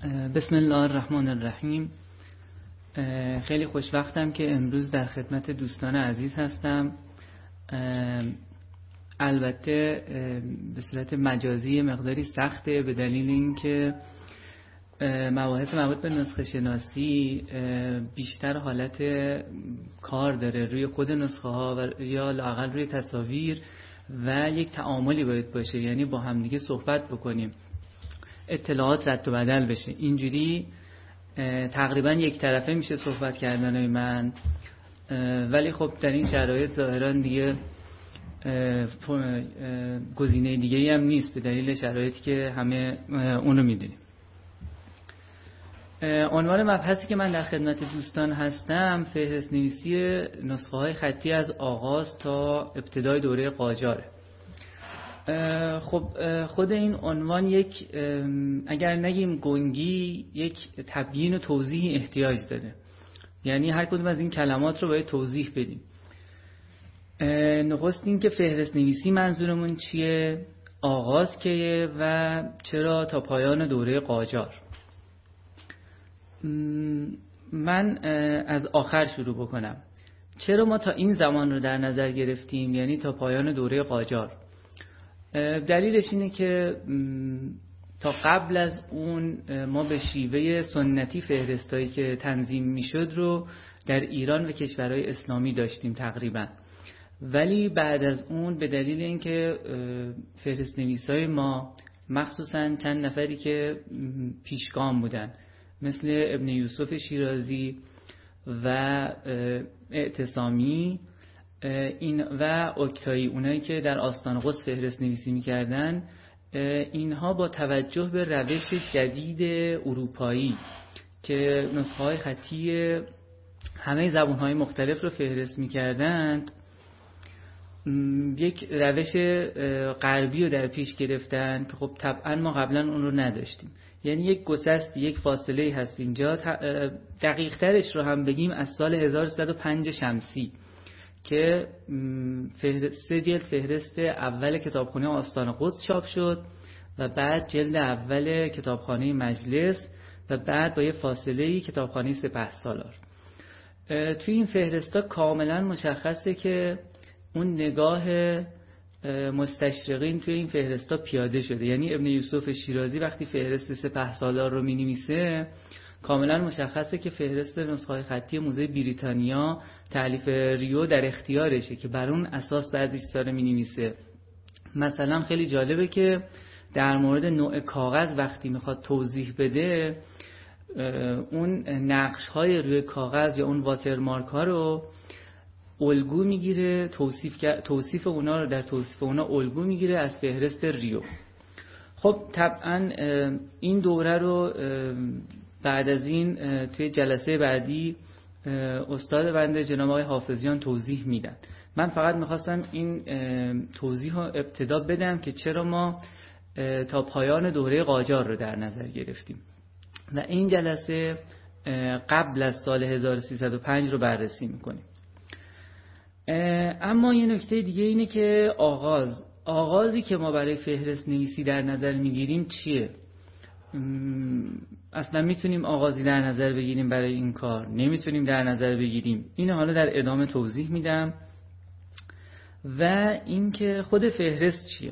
بسم الله الرحمن الرحیم. خیلی خوشوقتم که امروز در خدمت دوستان عزیز هستم. البته به صورت مجازی مقداری سخته به دلیل اینکه مباحث مربوط به نسخه شناسی بیشتر حالت کار داره روی خود نسخه ها و یا لااقل روی تصاویر و یک تعاملی باید باشه، یعنی با همدیگه صحبت بکنیم، اطلاعات رد و بدل بشه. اینجوری تقریبا یک طرفه میشه صحبت کردن من، ولی خب در این شرایط ظاهرا دیگه گزینه دیگه‌ای هم نیست به دلیل شرایطی که همه اونو میدونیم. عنوان مبحثی که من در خدمت دوستان هستم فهرست نویسی نسخه های خطی از آغاز تا ابتدای دوره قاجاره. خب خود این عنوان یک اگر نگیم گنگی، یک تبیین و توضیح احتیاج داره، یعنی هر کدوم از این کلمات رو باید توضیح بدیم. نخست این که فهرست نویسی منظورمون چیه، آغاز کیه و چرا تا پایان دوره قاجار. من از آخر شروع بکنم. چرا ما تا این زمان رو در نظر گرفتیم، یعنی تا پایان دوره قاجار؟ دلیلش اینه که تا قبل از اون ما به شیوه سنتی فهرستایی که تنظیم میشد رو در ایران و کشورهای اسلامی داشتیم تقریبا، ولی بعد از اون به دلیل اینکه فهرست نویسای ما مخصوصا چند نفری که پیشگام بودن مثل ابن یوسف شیرازی و اعتصامی این و اکتایی، اونایی که در آستان قدس فهرست نویسی میکردن، اینها با توجه به روش جدید اروپایی که نسخه های خطی همه زبانهای مختلف رو فهرست میکردند، یک روش غربی رو در پیش گرفتن که خب طبعا ما قبلا اون رو نداشتیم. یعنی یک گسست، یک فاصله هست اینجا. دقیق ترش رو هم بگیم از سال 1305 شمسی که 3 جلد فهرست اول کتابخانه آستان قدس چاپ شد و بعد جلد اول کتابخانه مجلس و بعد با یه فاصله‌ای کتابخانه سپهسالار. توی این فهرستا کاملا مشخصه که اون نگاه مستشرقین توی این فهرستا پیاده شده. یعنی ابن یوسف شیرازی وقتی فهرست سپهسالار رو می‌نویسه کاملا مشخصه که فهرست نسخه‌های خطی موزه بریتانیا تألیف ریو در اختیارشه که بر اون اساس بعضی چیزا رو می‌نویسه. مثلا خیلی جالبه که در مورد نوع کاغذ وقتی میخواد توضیح بده، اون نقش‌های روی کاغذ یا اون واترمارک ها رو الگو میگیره، توصیف اونا رو در توصیف اونا الگو میگیره از فهرست ریو. خب طبعا این دوره رو بعد از این توی جلسه بعدی استاد بنده جناب آقای حافظیان توضیح میدن. من فقط میخواستم این توضیح رو ابتدا بدم که چرا ما تا پایان دوره قاجار رو در نظر گرفتیم و این جلسه قبل از سال 1305 رو بررسی میکنیم. اما یه نکته دیگه اینه که آغازی که ما برای فهرست نویسی در نظر میگیریم چیه؟ اصلا میتونیم آغازی در نظر بگیریم برای این کار؟ نمیتونیم در نظر بگیریم؟ اینو حالا در ادامه توضیح میدم. و اینکه خود فهرست چیه؟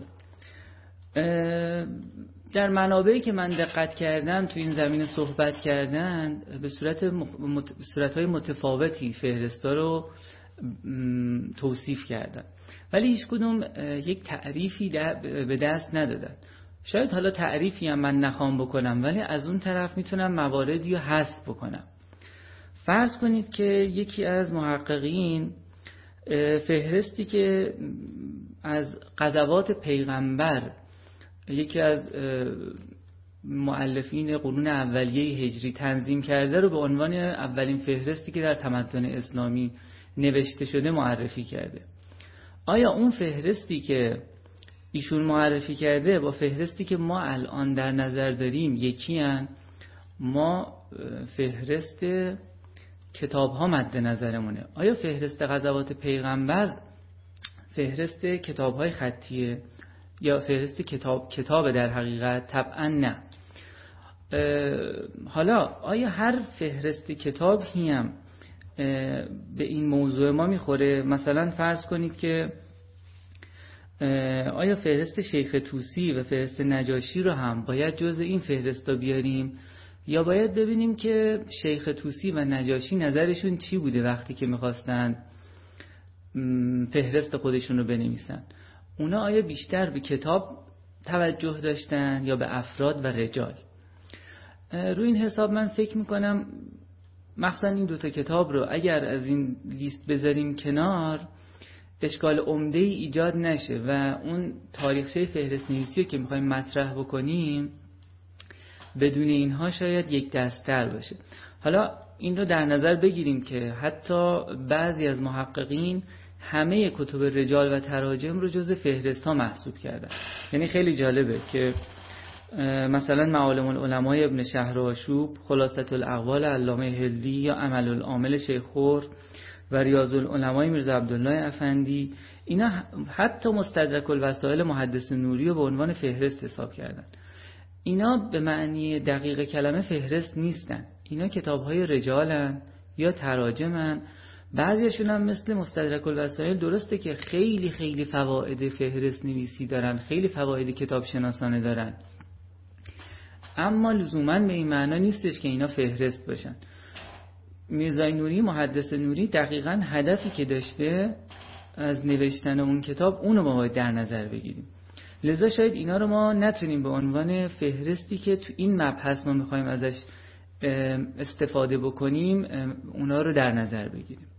در منابعی که من دقت کردم تو این زمینه صحبت کردن به صورتهای متفاوتی فهرستا رو توصیف کردن، ولی هیچ کدوم یک تعریفی به دست ندادن. شاید حالا تعریفی هم من نخوام بکنم، ولی از اون طرف میتونم مواردی رو حذف بکنم. فرض کنید که یکی از محققین فهرستی که از غزوات پیغمبر یکی از مؤلفین قرون اولیه هجری تنظیم کرده رو به عنوان اولین فهرستی که در تمدن اسلامی نوشته شده معرفی کرده. آیا اون فهرستی که ایشون معرفی کرده با فهرستی که ما الان در نظر داریم یکی هن؟ ما فهرست کتاب ها مد نظرمونه. آیا فهرست غزوات پیغمبر فهرست کتاب های خطیه یا فهرست کتاب در حقیقت؟ طبعا نه. حالا آیا هر فهرست کتابی هم به این موضوع ما میخوره؟ مثلا فرض کنید که آیا فهرست شیخ طوسی و فهرست نجاشی رو هم باید جز این فهرستا بیاریم، یا باید ببینیم که شیخ طوسی و نجاشی نظرشون چی بوده وقتی که میخواستن فهرست خودشون رو بنویسن؟ اونا آیا بیشتر به کتاب توجه داشتن یا به افراد و رجال؟ روی این حساب من فکر میکنم مخصوصا این دوتا کتاب رو اگر از این لیست بذاریم کنار، اشکال عمده ای ایجاد نشه و اون تاریخچه فهرست نویسی رو که میخوایم مطرح بکنیم بدون اینها شاید یک دست‌تر باشه. حالا این رو در نظر بگیریم که حتی بعضی از محققین همه کتب رجال و تراجم رو جز فهرست ها محسوب کردن. یعنی خیلی جالبه که مثلا معالم العلماء ابن شهرآشوب، خلاصة الاقوال علامه هلدی یا عمل العامل شیخ خور و ریاض العلماء میرزا عبدالله افندی، اینا حتی مستدرک الوسائل محدث نوری رو به عنوان فهرست حساب کردن. اینا به معنی دقیق کلمه فهرست نیستن، اینا کتاب‌های رجالن یا تراجمن. بعضیشون هم مثل مستدرک الوسائل درسته که خیلی خیلی فواید فهرست نویسی دارن، خیلی فواید کتاب شناسانه دارن، اما لزوماً به این معنا نیستش که اینا فهرست باشن. میرزا نوری محدث نوری دقیقاً هدفی که داشته از نوشتن اون کتاب اونو ما باید در نظر بگیریم. لذا شاید اینا رو ما نتونیم به عنوان فهرستی که تو این مبحث ما میخوایم ازش استفاده بکنیم اونا رو در نظر بگیریم.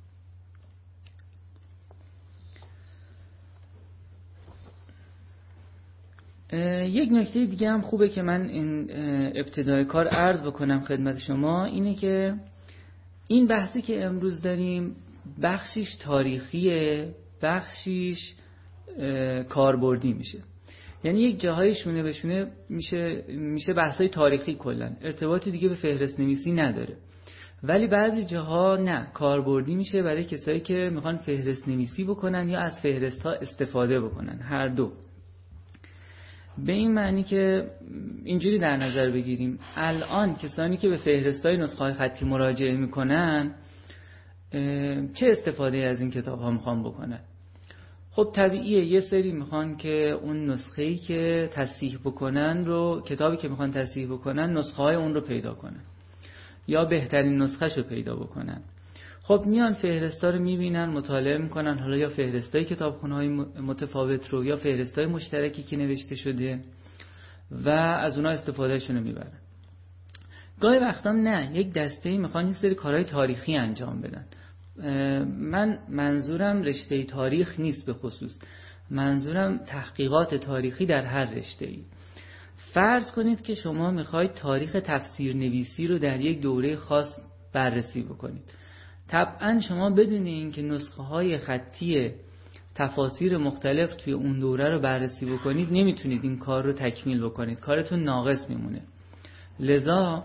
یک نکته دیگه هم خوبه که من این ابتدای کار عرض بکنم خدمت شما، اینه که این بحثی که امروز داریم بخشیش تاریخیه، بخشیش کاربردی میشه. یعنی یک جاهای شونه به شونه میشه بحثای تاریخی کلا، ارتباطی دیگه به فهرست نویسی نداره، ولی بعضی جاها نه، کاربردی میشه برای کسایی که میخوان فهرست نویسی بکنن یا از فهرست ها استفاده بکنن، هر دو. به این معنی که اینجوری در نظر بگیریم الان کسانی که به فهرست‌های نسخه‌های خطی مراجعه میکنن چه استفاده از این کتاب ها میخوان بکنن؟ خب طبیعیه یه سری میخوان که اون نسخه‌ای که تصحیح بکنن رو، کتابی که میخوان تصحیح بکنن نسخه‌های اون رو پیدا کنن یا بهترین نسخه‌ش رو پیدا بکنن. خب میان فهرستا رو میبینن، مطالعه میکنن، حالا یا فهرستای کتابخونه‌های متفاوت رو یا فهرستای مشترکی که نوشته شده و از اونها استفادهشون رو میبرن. گاهی وقتا نه، یک دسته‌ای میخوان یه سری کارهای تاریخی انجام بدن. من منظورم رشته تاریخ نیست به خصوص، منظورم تحقیقات تاریخی در هر رشته‌ای. فرض کنید که شما میخواید تاریخ تفسیر نویسی رو در یک دوره خاص بررسی بکنید. طبعا شما بدون اینکه نسخه های خطی تفاسیر مختلف توی اون دوره رو بررسی بکنید نمیتونید این کار رو تکمیل بکنید، کارتون ناقص میمونه. لذا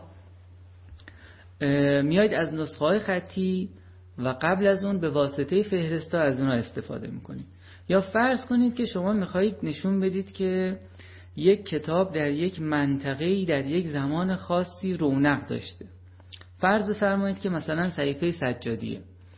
میاید از نسخه های خطی و قبل از اون به واسطه فهرستا از اونها استفاده میکنید. یا فرض کنید که شما میخواهید نشون بدید که یک کتاب در یک منطقه‌ای در یک زمان خاصی رونق داشته. فرض بفرمایید که مثلا صحیفه سجادیه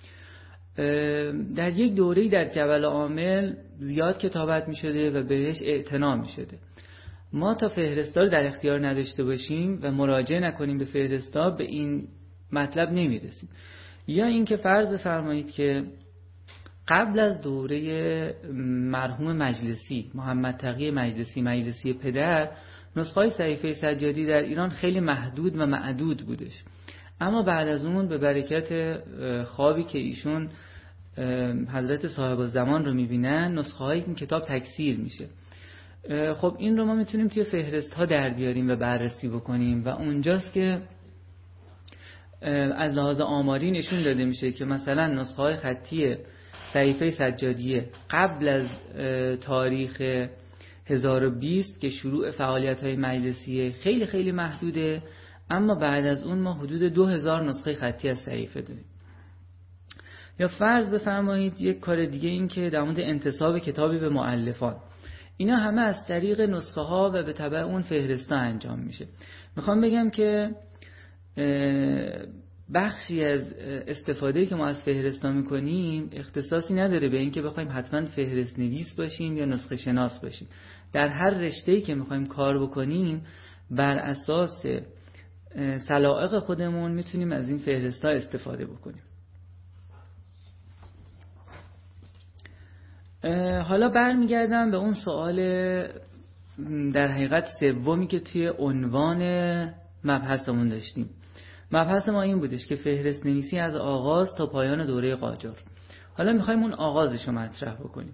در یک دوره‌ای در جبل عامل زیاد کتابت می‌شده و بهش اعتنا می‌شده. ما تا فهرستا رو در اختیار نداشته باشیم و مراجعه نکنیم به فهرستا به این مطلب نمی‌رسیم. یا اینکه فرض بفرمایید که قبل از دوره مرحوم مجلسی، محمد تقی مجلسی پدر، نسخه‌های صحیفه سجادی در ایران خیلی محدود و معدود بودش. اما بعد از اون به برکت خوابی که ایشون حضرت صاحب الزمان رو میبینن، نسخه های این کتاب تکثیر میشه. خب این رو ما میتونیم توی فهرست ها در بیاریم و بررسی بکنیم و اونجاست که از لحاظ آماری نشون داده میشه که مثلا نسخه های خطی صحیفه سجادیه قبل از تاریخ 1020 که شروع فعالیت های مجلسیه خیلی خیلی محدوده، اما بعد از اون ما حدود 2000 نسخه خطی از صحیفه داریم. یا فرض بفرمایید یک کار دیگه این که در مورد انتساب کتابی به مؤلفان، اینا همه از طریق نسخه ها و به تبع اون فهرستا انجام میشه. میخوام بگم که بخشی از استفاده که ما از فهرست‌ها میکنیم اختصاصی نداره به اینکه بخوایم حتما فهرست نویس باشیم یا نسخه شناس باشیم. در هر رشته‌ای که میخوایم کار بکنیم بر اساس سلایق خودمون میتونیم از این فهرست‌ها استفاده بکنیم. حالا برمیگردم به اون سوال در حقیقت سومی که توی عنوان مبحثمون داشتیم. مبحث ما این بودش که فهرست نویسی از آغاز تا پایان دوره قاجار. حالا میخوایم اون آغازش رو مطرح بکنیم.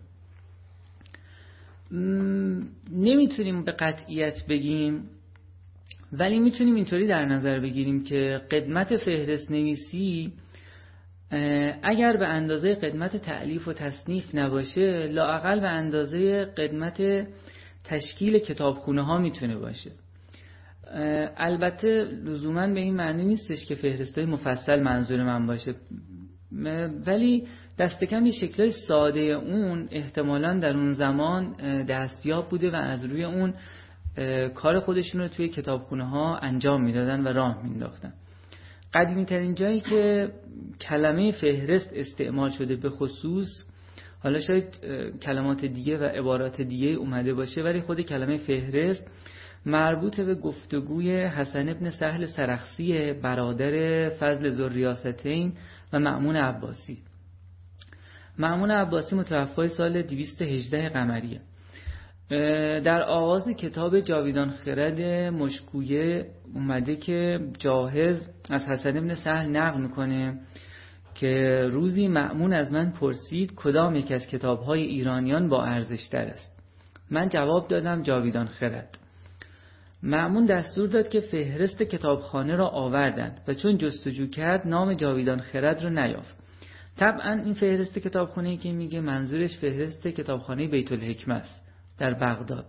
نمیتونیم به قطعیت بگیم، ولی میتونیم اینطوری در نظر بگیریم که قدمت فهرست نویسی اگر به اندازه قدمت تألیف و تصنیف نباشه، لااقل به اندازه قدمت تشکیل کتابخونه ها میتونه باشه. البته لزوما به این معنی نیستش که فهرست‌های مفصل منظور من باشه، ولی دست کم یه شکلای ساده اون احتمالاً در اون زمان دستیاب بوده و از روی اون کار خودشون رو توی کتابخونه ها انجام میدادن و راه مینداختن. قدیمی ترین جایی که کلمه فهرست استعمال شده به خصوص، حالا شاید کلمات دیگه و عبارات دیگه اومده باشه، ولی خود کلمه فهرست مربوط به گفتگوی حسن ابن سهل سرخسی برادر فضل ذوالریاستین و مأمون عباسی. مأمون عباسی متوفای سال 218 قمریه. در آغاز کتاب جاویدان خرد مشکویه اومده که جاهز از حسن ابن سهل نقل میکنه که روزی مأمون از من پرسید کدام یک از کتاب‌های ایرانیان با ارزش‌تر است. من جواب دادم جاویدان خرد. مأمون دستور داد که فهرست کتابخانه را آوردند و چون جستجو کرد نام جاویدان خرد را نیافت. طبعا این فهرست کتابخانه‌ای که میگه منظورش فهرست کتابخانه بیت الحکمه است در بغداد.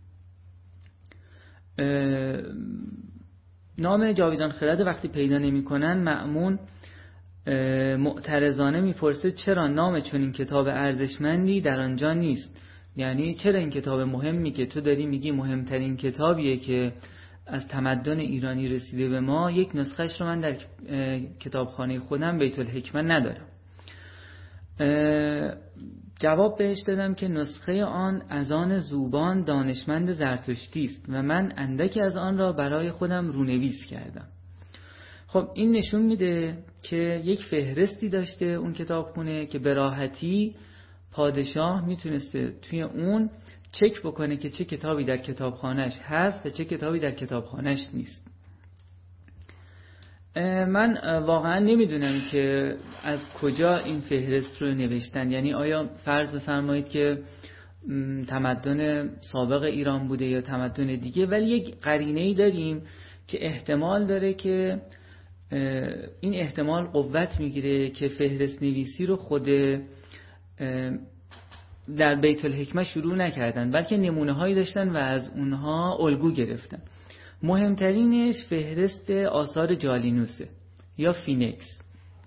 نام جاویدان خرد وقتی پیدا نمی‌کنن، مأمون معترضانه میپرسه چرا نام چنین کتاب ارزشمندی در آنجا نیست؟ یعنی چرا این کتاب مهمی که تو داری میگی مهمترین کتابیه که از تمدن ایرانی رسیده به ما، یک نسخهش رو من در کتابخانه خودم بیت الحکمه ندارم. جواب بهش دادم که نسخه آن از آن زوبان دانشمند زرتشتی است و من اندکی از آن را برای خودم رونویس کردم. خب این نشون میده که یک فهرستی داشته اون کتابخونه که به راحتی پادشاه میتونسته توی اون چک بکنه که چه کتابی در کتابخانهش هست و چه کتابی در کتابخانهش نیست. من واقعا نمیدونم که از کجا این فهرست رو نوشتن. یعنی آیا فرض بفرمایید که تمدن سابق ایران بوده یا تمدن دیگه، ولی یک قرینه‌ای داریم که احتمال داره که این احتمال قوت میگیره که فهرست نویسی رو خود در بیت الحکمه شروع نکردن، بلکه نمونه هایی داشتن و از اونها الگو گرفتن. مهمترینش فهرست آثار جالینوسه یا فینکس.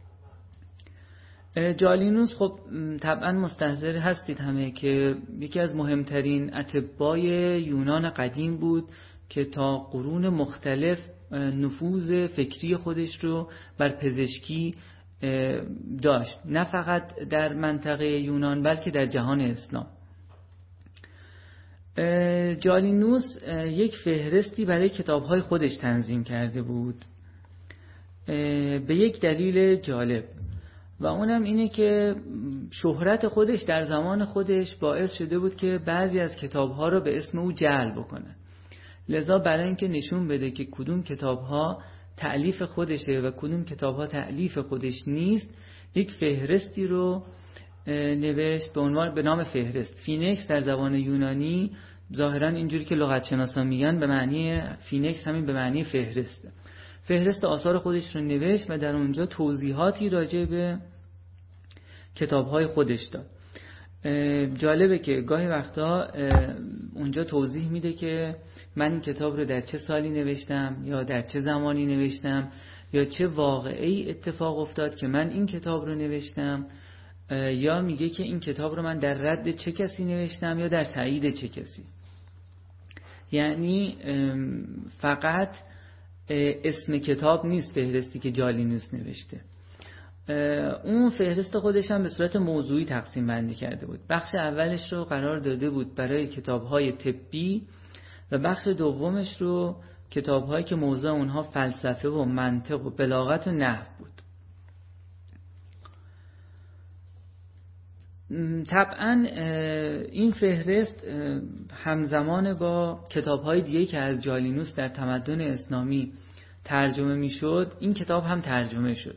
جالینوس خب طبعا مستحضر هستید همه که یکی از مهمترین اطبای یونان قدیم بود که تا قرون مختلف نفوذ فکری خودش رو بر پزشکی داشت، نه فقط در منطقه یونان بلکه در جهان اسلام. جالینوس یک فهرستی برای کتاب‌های خودش تنظیم کرده بود به یک دلیل جالب، و اونم اینه که شهرت خودش در زمان خودش باعث شده بود که بعضی از کتاب‌ها رو به اسم او جعل بکنه. لذا برای اینکه نشون بده که کدوم کتاب‌ها تألیف خودشه و کدوم کتاب‌ها تألیف خودش نیست، یک فهرستی رو نوشت به عنوان به نام فهرست. فینکس در زبان یونانی ظاهرا اینجوری که لغتشناسا میگن به معنی فینکس همین به معنی فهرسته. فهرست آثار خودش رو نوشت و در اونجا توضیحاتی راجع به کتاب‌های خودش داد. جالبه که گاهی وقتا اونجا توضیح میده که من این کتاب رو در چه سالی نوشتم یا در چه زمانی نوشتم یا چه واقعی اتفاق افتاد که من این کتاب رو نوشتم، یا میگه که این کتاب رو من در رد چه کسی نوشتم یا در تایید چه کسی. یعنی فقط اسم کتاب نیست فهرستی که جالینوس نوشته. اون فهرست خودش هم به صورت موضوعی تقسیم بندی کرده بود. بخش اولش رو قرار داده بود برای کتاب‌های طبی و بخش دومش رو کتاب‌هایی که موضوع اونها فلسفه و منطق و بلاغت و نحو بود. طبعا این فهرست همزمان با کتاب‌های دیگه‌ای که از جالینوس در تمدن اسلامی ترجمه می‌شد، این کتاب هم ترجمه شد.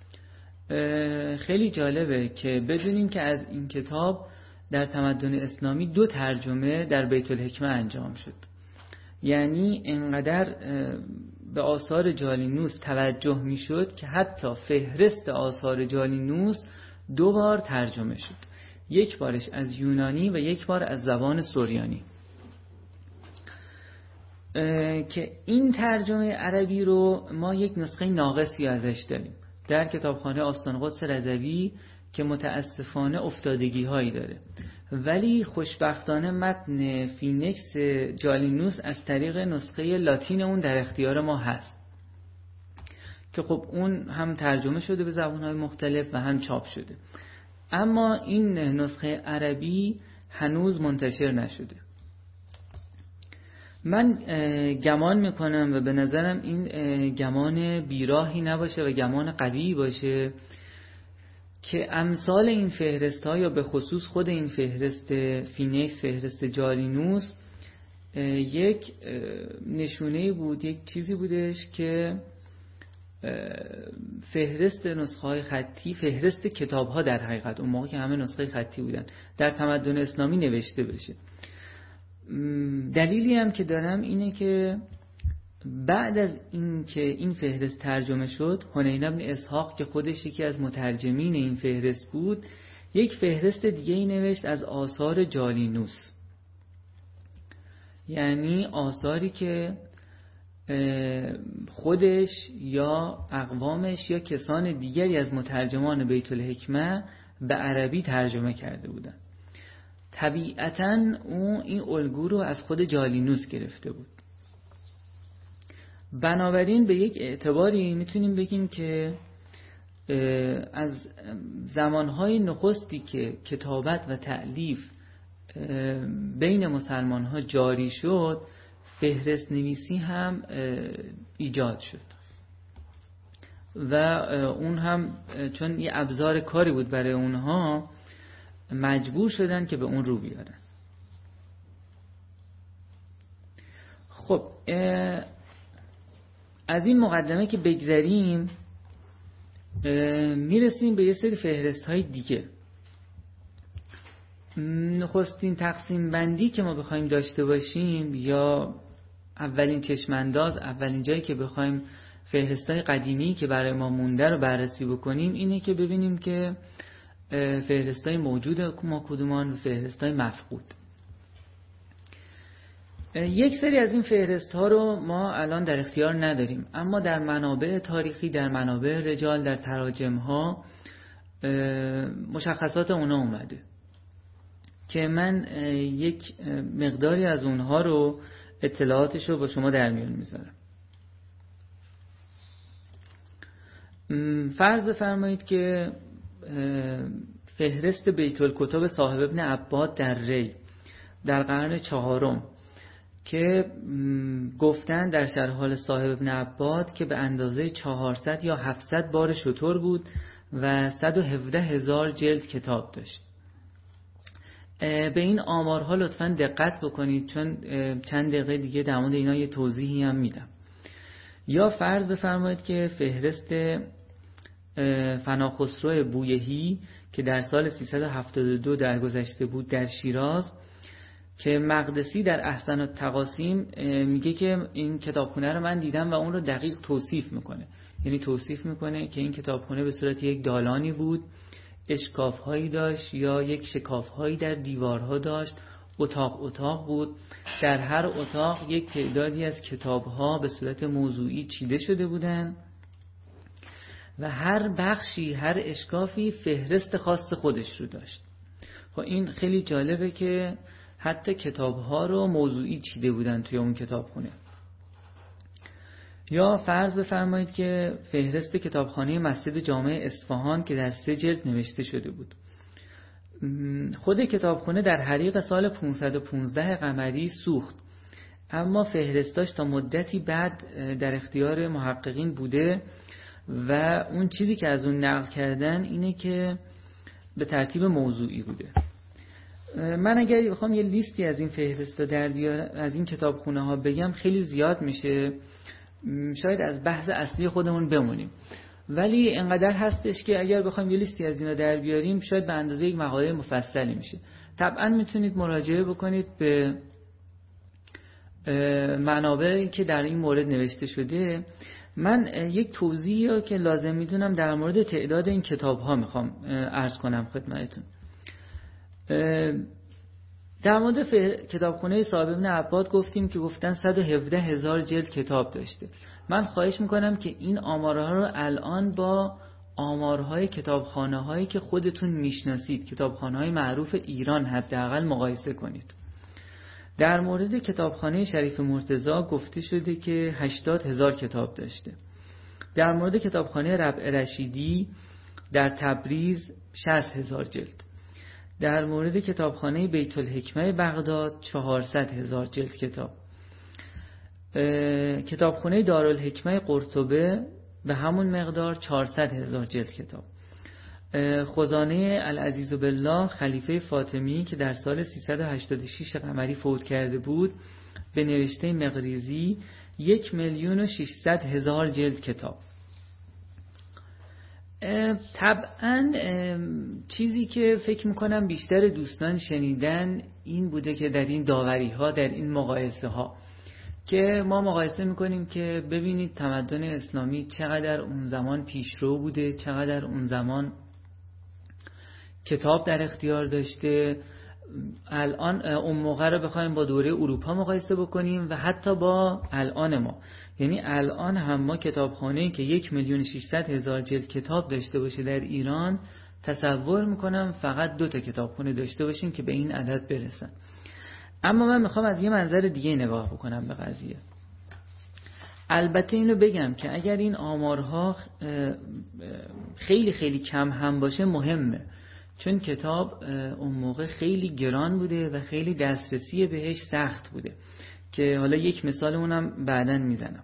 خیلی جالبه که بدونیم که از این کتاب در تمدن اسلامی 2 ترجمه در بیت الحکمه انجام شد. یعنی انقدر به آثار جالینوس توجه می‌شد که حتی فهرست آثار جالینوس 2 بار ترجمه شد. یک بارش از یونانی و یک بار از زبان سوریانی، که این ترجمه عربی رو ما یک نسخه ناقصی ازش داریم در کتابخانه آستان قدس رضوی که متاسفانه افتادگی هایی داره، ولی خوشبختانه متن فینکس جالینوس از طریق نسخه لاتین اون در اختیار ما هست که خب اون هم ترجمه شده به زبان‌های مختلف و هم چاپ شده، اما این نسخه عربی هنوز منتشر نشده. من گمان میکنم و به نظرم این گمان بیراهی نباشه و گمان قوی باشه که امثال این فهرست ها یا به خصوص خود این فهرست فینکس، فهرست جالینوس، یک نشونه بود، یک چیزی بودش که فهرست نسخه های خطی، فهرست کتاب ها در حقیقت اون موقع که همه نسخه خطی بودن در تمدن اسلامی نوشته بشه. دلیلی هم که دارم اینه که بعد از این که این فهرست ترجمه شد، حنین بن اسحاق که خودش یکی از مترجمین این فهرست بود، یک فهرست دیگه ای نوشت از آثار جالینوس، یعنی آثاری که خودش یا اقوامش یا کسان دیگری از مترجمان بیت الحکمه به عربی ترجمه کرده بودن. طبیعتاً اون این الگو رو از خود جالینوس گرفته بود. بنابراین به یک اعتباری میتونیم بگیم که از زمانهای نخستی که کتابت و تألیف بین مسلمان‌ها جاری شد، فهرست نویسی هم ایجاد شد و اون هم چون یه ابزار کاری بود برای اونها، مجبور شدن که به اون رو بیارن. خب از این مقدمه که بگذریم، میرسیم به یه سری فهرست های دیگه. نخستین تقسیم بندی که ما بخوایم داشته باشیم یا اولین چشمانداز، اولین جایی که بخوایم فهرست های قدیمی که برای ما مونده رو بررسی بکنیم، اینه که ببینیم که فهرست های موجود ما کدومان و فهرست های مفقود. یک سری از این فهرست ها رو ما الان در اختیار نداریم، اما در منابع تاریخی، در منابع رجال، در تراجم ها مشخصات اونا اومده که من یک مقداری از اونها رو اطلاعاتش رو با شما در میون میذارم. فرض بفرمایید که فهرست بیت الکتب صاحب ابن عباد در ری در قرن 4 که گفتن در شرح حال صاحب ابن عباد که به اندازه 400 یا 700 بار شتر بود و 117,000 جلد کتاب داشت. به این آمارها لطفاً دقت بکنید چون چند دقیقه دیگه در مورد اینا یه توضیحی هم میدم. یا فرض بفرمایید که فهرست فناخسرو بویهی که در سال 372 درگذشته بود در شیراز، که مقدسی در احسن التقاسیم میگه که این کتابخونه رو من دیدم و اون رو دقیق توصیف میکنه. یعنی توصیف میکنه که این کتابخونه به صورت یک دالانی بود، اشکاف‌هایی داشت یا یک شکاف‌هایی در دیوارها داشت، اتاق بود، در هر اتاق یک تعدادی از کتاب‌ها به صورت موضوعی چیده شده بودن و هر بخشی، هر اشکافی فهرست خاص خودش رو داشت. خب این خیلی جالبه که حتی کتاب‌ها رو موضوعی چیده بودن توی اون کتابخونه. یا فرض بفرمایید که فهرست کتابخانه مسجد جامع اصفهان که در 3 جلد نوشته شده بود. خود کتابخانه در حریق سال 515 قمری سوخت، اما فهرستاش تا مدتی بعد در اختیار محققین بوده و اون چیزی که از اون نقل کردن اینه که به ترتیب موضوعی بوده. من اگر بخوام یه لیستی از این فهرستا در بیارم، از این کتابخونه ها بگم، خیلی زیاد میشه، شاید از بحث اصلی خودمون بمونیم، ولی انقدر هستش که اگر بخوایم یه لیستی از اینا در بیاریم شاید به اندازه یک مقاله مفصلی میشه. طبعا میتونید مراجعه بکنید به منابعی که در این مورد نوشته شده. من یک توضیحی که لازم میدونم در مورد تعداد این کتاب ها میخوام عرض کنم خدمتتون. در مورد کتابخونه صاحب ابن عباد گفتیم که گفتن 117,000 جلد کتاب داشته. من خواهش میکنم که این آمارها رو الان با آمارهای کتابخانه هایی که خودتون میشناسید، کتابخانه های معروف ایران حداقل مقایسه کنید. در مورد کتابخانه شریف مرتضی گفته شده که 80,000 کتاب داشته. در مورد کتابخانه ربع رشیدی در تبریز 60,000 جلد. در مورد کتابخانه بیت الحکمه بغداد 400,000 جلد کتاب. کتابخانه دارالحکمه قرطبه به همون مقدار 400,000 جلد کتاب. خزانه العزیز بالله خلیفه فاطمی که در سال 386 قمری فوت کرده بود به نوشته مقریزی 1,600,000 جلد کتاب. طبعا چیزی که فکر میکنم بیشتر دوستان شنیدن این بوده که در این داوری ها، در این مقایسه ها که ما مقایسه میکنیم که ببینید تمدن اسلامی چقدر اون زمان پیشرو بوده، چقدر اون زمان کتاب در اختیار داشته. الان اون موقع رو بخوایم با دوره اروپا مقایسه بکنیم و حتی با الان ما، یعنی الان هم ما کتابخانه‌ای که 1,600,000 جلد کتاب داشته باشه در ایران، تصور میکنم فقط 2 تا کتابخانه داشته باشیم که به این عدد برسن. اما من میخوام از یه منظر دیگه نگاه بکنم به قضیه. البته اینو بگم که اگر این آمارها خیلی خیلی کم هم باشه مهمه، چون کتاب اون موقع خیلی گران بوده و خیلی دسترسی بهش سخت بوده که حالا یک مثال اونم بعداً میزنم.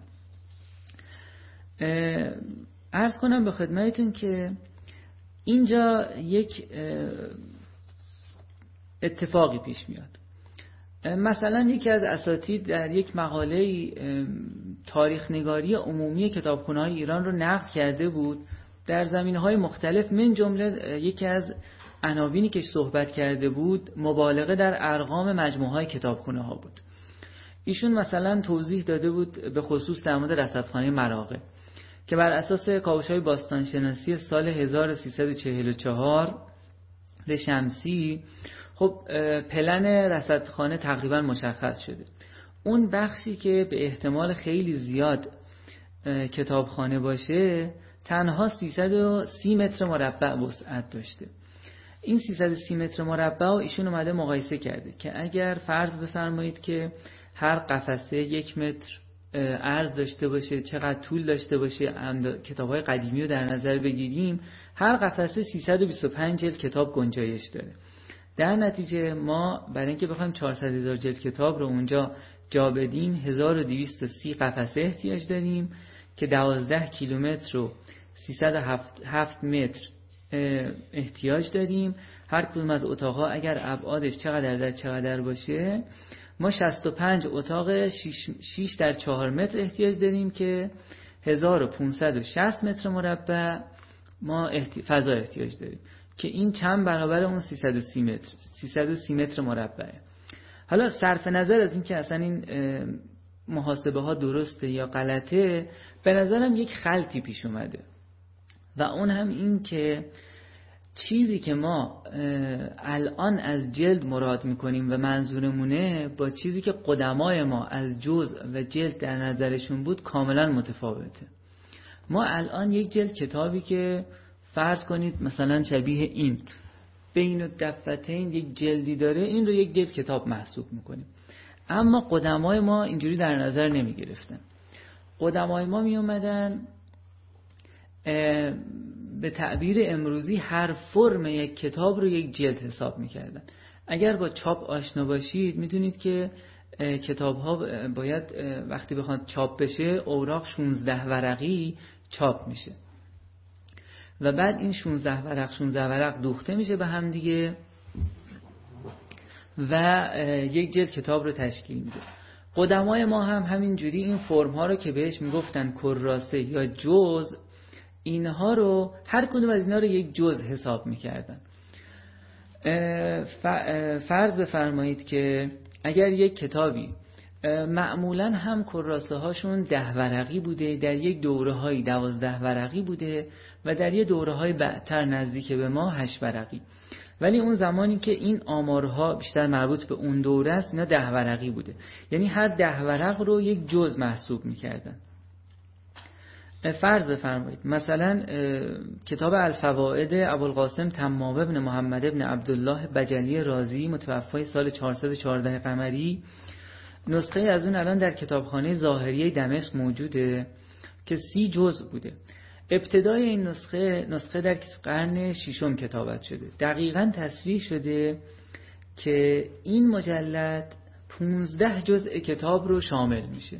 عرض کنم به خدمتتون که اینجا یک اتفاقی پیش میاد. مثلا یکی از اساتید در یک مقاله تاریخ نگاری عمومی کتابخانه‌های ایران رو نقد کرده بود در زمینه‌های مختلف، من جمله یکی از عناوینی که صحبت کرده بود مبالغه در ارقام مجموعه‌های کتابخانه‌ها بود. ایشون مثلا توضیح داده بود به خصوص در مورد رصدخانه مراغه که بر اساس کاوش‌های باستانشناسی سال 1344 شمسی خب پلن رصدخانه تقریبا مشخص شده. اون بخشی که به احتمال خیلی زیاد کتابخانه باشه تنها 330 متر مربع وسعت داشته. این 330 متر مربع رو ایشون اومده مقایسه کرده که اگر فرض بفرمایید که هر قفسه 1 متر عرض داشته باشه، چقدر طول داشته باشه، کتاب‌های قدیمی رو در نظر بگیریم، هر قفسه 325 جلد کتاب گنجایش داره. در نتیجه ما برای اینکه بخوایم 400,000 جلد کتاب رو اونجا جا بدیم 1230 قفسه احتیاج داریم که 12 کیلومتر رو 307 متر احتیاج داریم. هر کدوم از اتاقها اگر ابعادش چقدر در چقدر باشه ما 65 اتاق 6 در 4 متر احتیاج داریم که 1560 متر مربع ما فضا احتیاج داریم که این چند برابر اون 330 متر مربعه. حالا صرف نظر از این که اصلا این محاسبه ها درسته یا غلطه، به نظرم یک خلطی پیش اومده و اون هم این که چیزی که ما الان از جلد مراد میکنیم و منظورمونه با چیزی که قدمای ما از جزء و جلد در نظرشون بود کاملا متفاوته. ما الان یک جلد کتابی که فرض کنید مثلا شبیه این بین الدفتین یک جلدی داره، این رو یک جلد کتاب محسوب میکنیم، اما قدمای ما اینجوری در نظر نمی گرفتن. قدمای ما می اومدن به تعبیر امروزی هر فرم یک کتاب رو یک جلد حساب میکردن. اگر با چاپ آشنا باشید میدونید که کتاب ها باید وقتی بخواد چاپ بشه اوراق 16 ورقی چاپ میشه و بعد این 16 ورق دوخته میشه به هم دیگه و یک جلد کتاب رو تشکیل میده. قدمای ما هم همینجوری این فرم ها رو که بهش میگفتن کراسه یا جزء، اینها رو هر کدوم از اینا رو یک جزء حساب میکردن. فرض بفرمایید که اگر یک کتابی معمولا هم کراسه هاشون 10 ورقی بوده، در یک دوره های 12 ورقی بوده و در یک دوره های بعدتر نزدیک به ما 8 ورقی، ولی اون زمانی که این آمارها بیشتر مربوط به اون دوره است اینا 10 ورقی بوده، یعنی هر 10 ورق رو یک جزء محسوب میکردن. فرض بفرمایید مثلا کتاب الفوائد ابوالقاسم تمام ابن محمد ابن عبدالله بجلی رازی متوفی سال 414 قمری، نسخه از اون الان در کتابخانه ظاهریه دمشق موجوده که 30 جزء بوده. ابتدای این نسخه در قرن ششم کتابت شده. دقیقاً تصریح شده که این مجلد 15 جزء کتاب رو شامل میشه.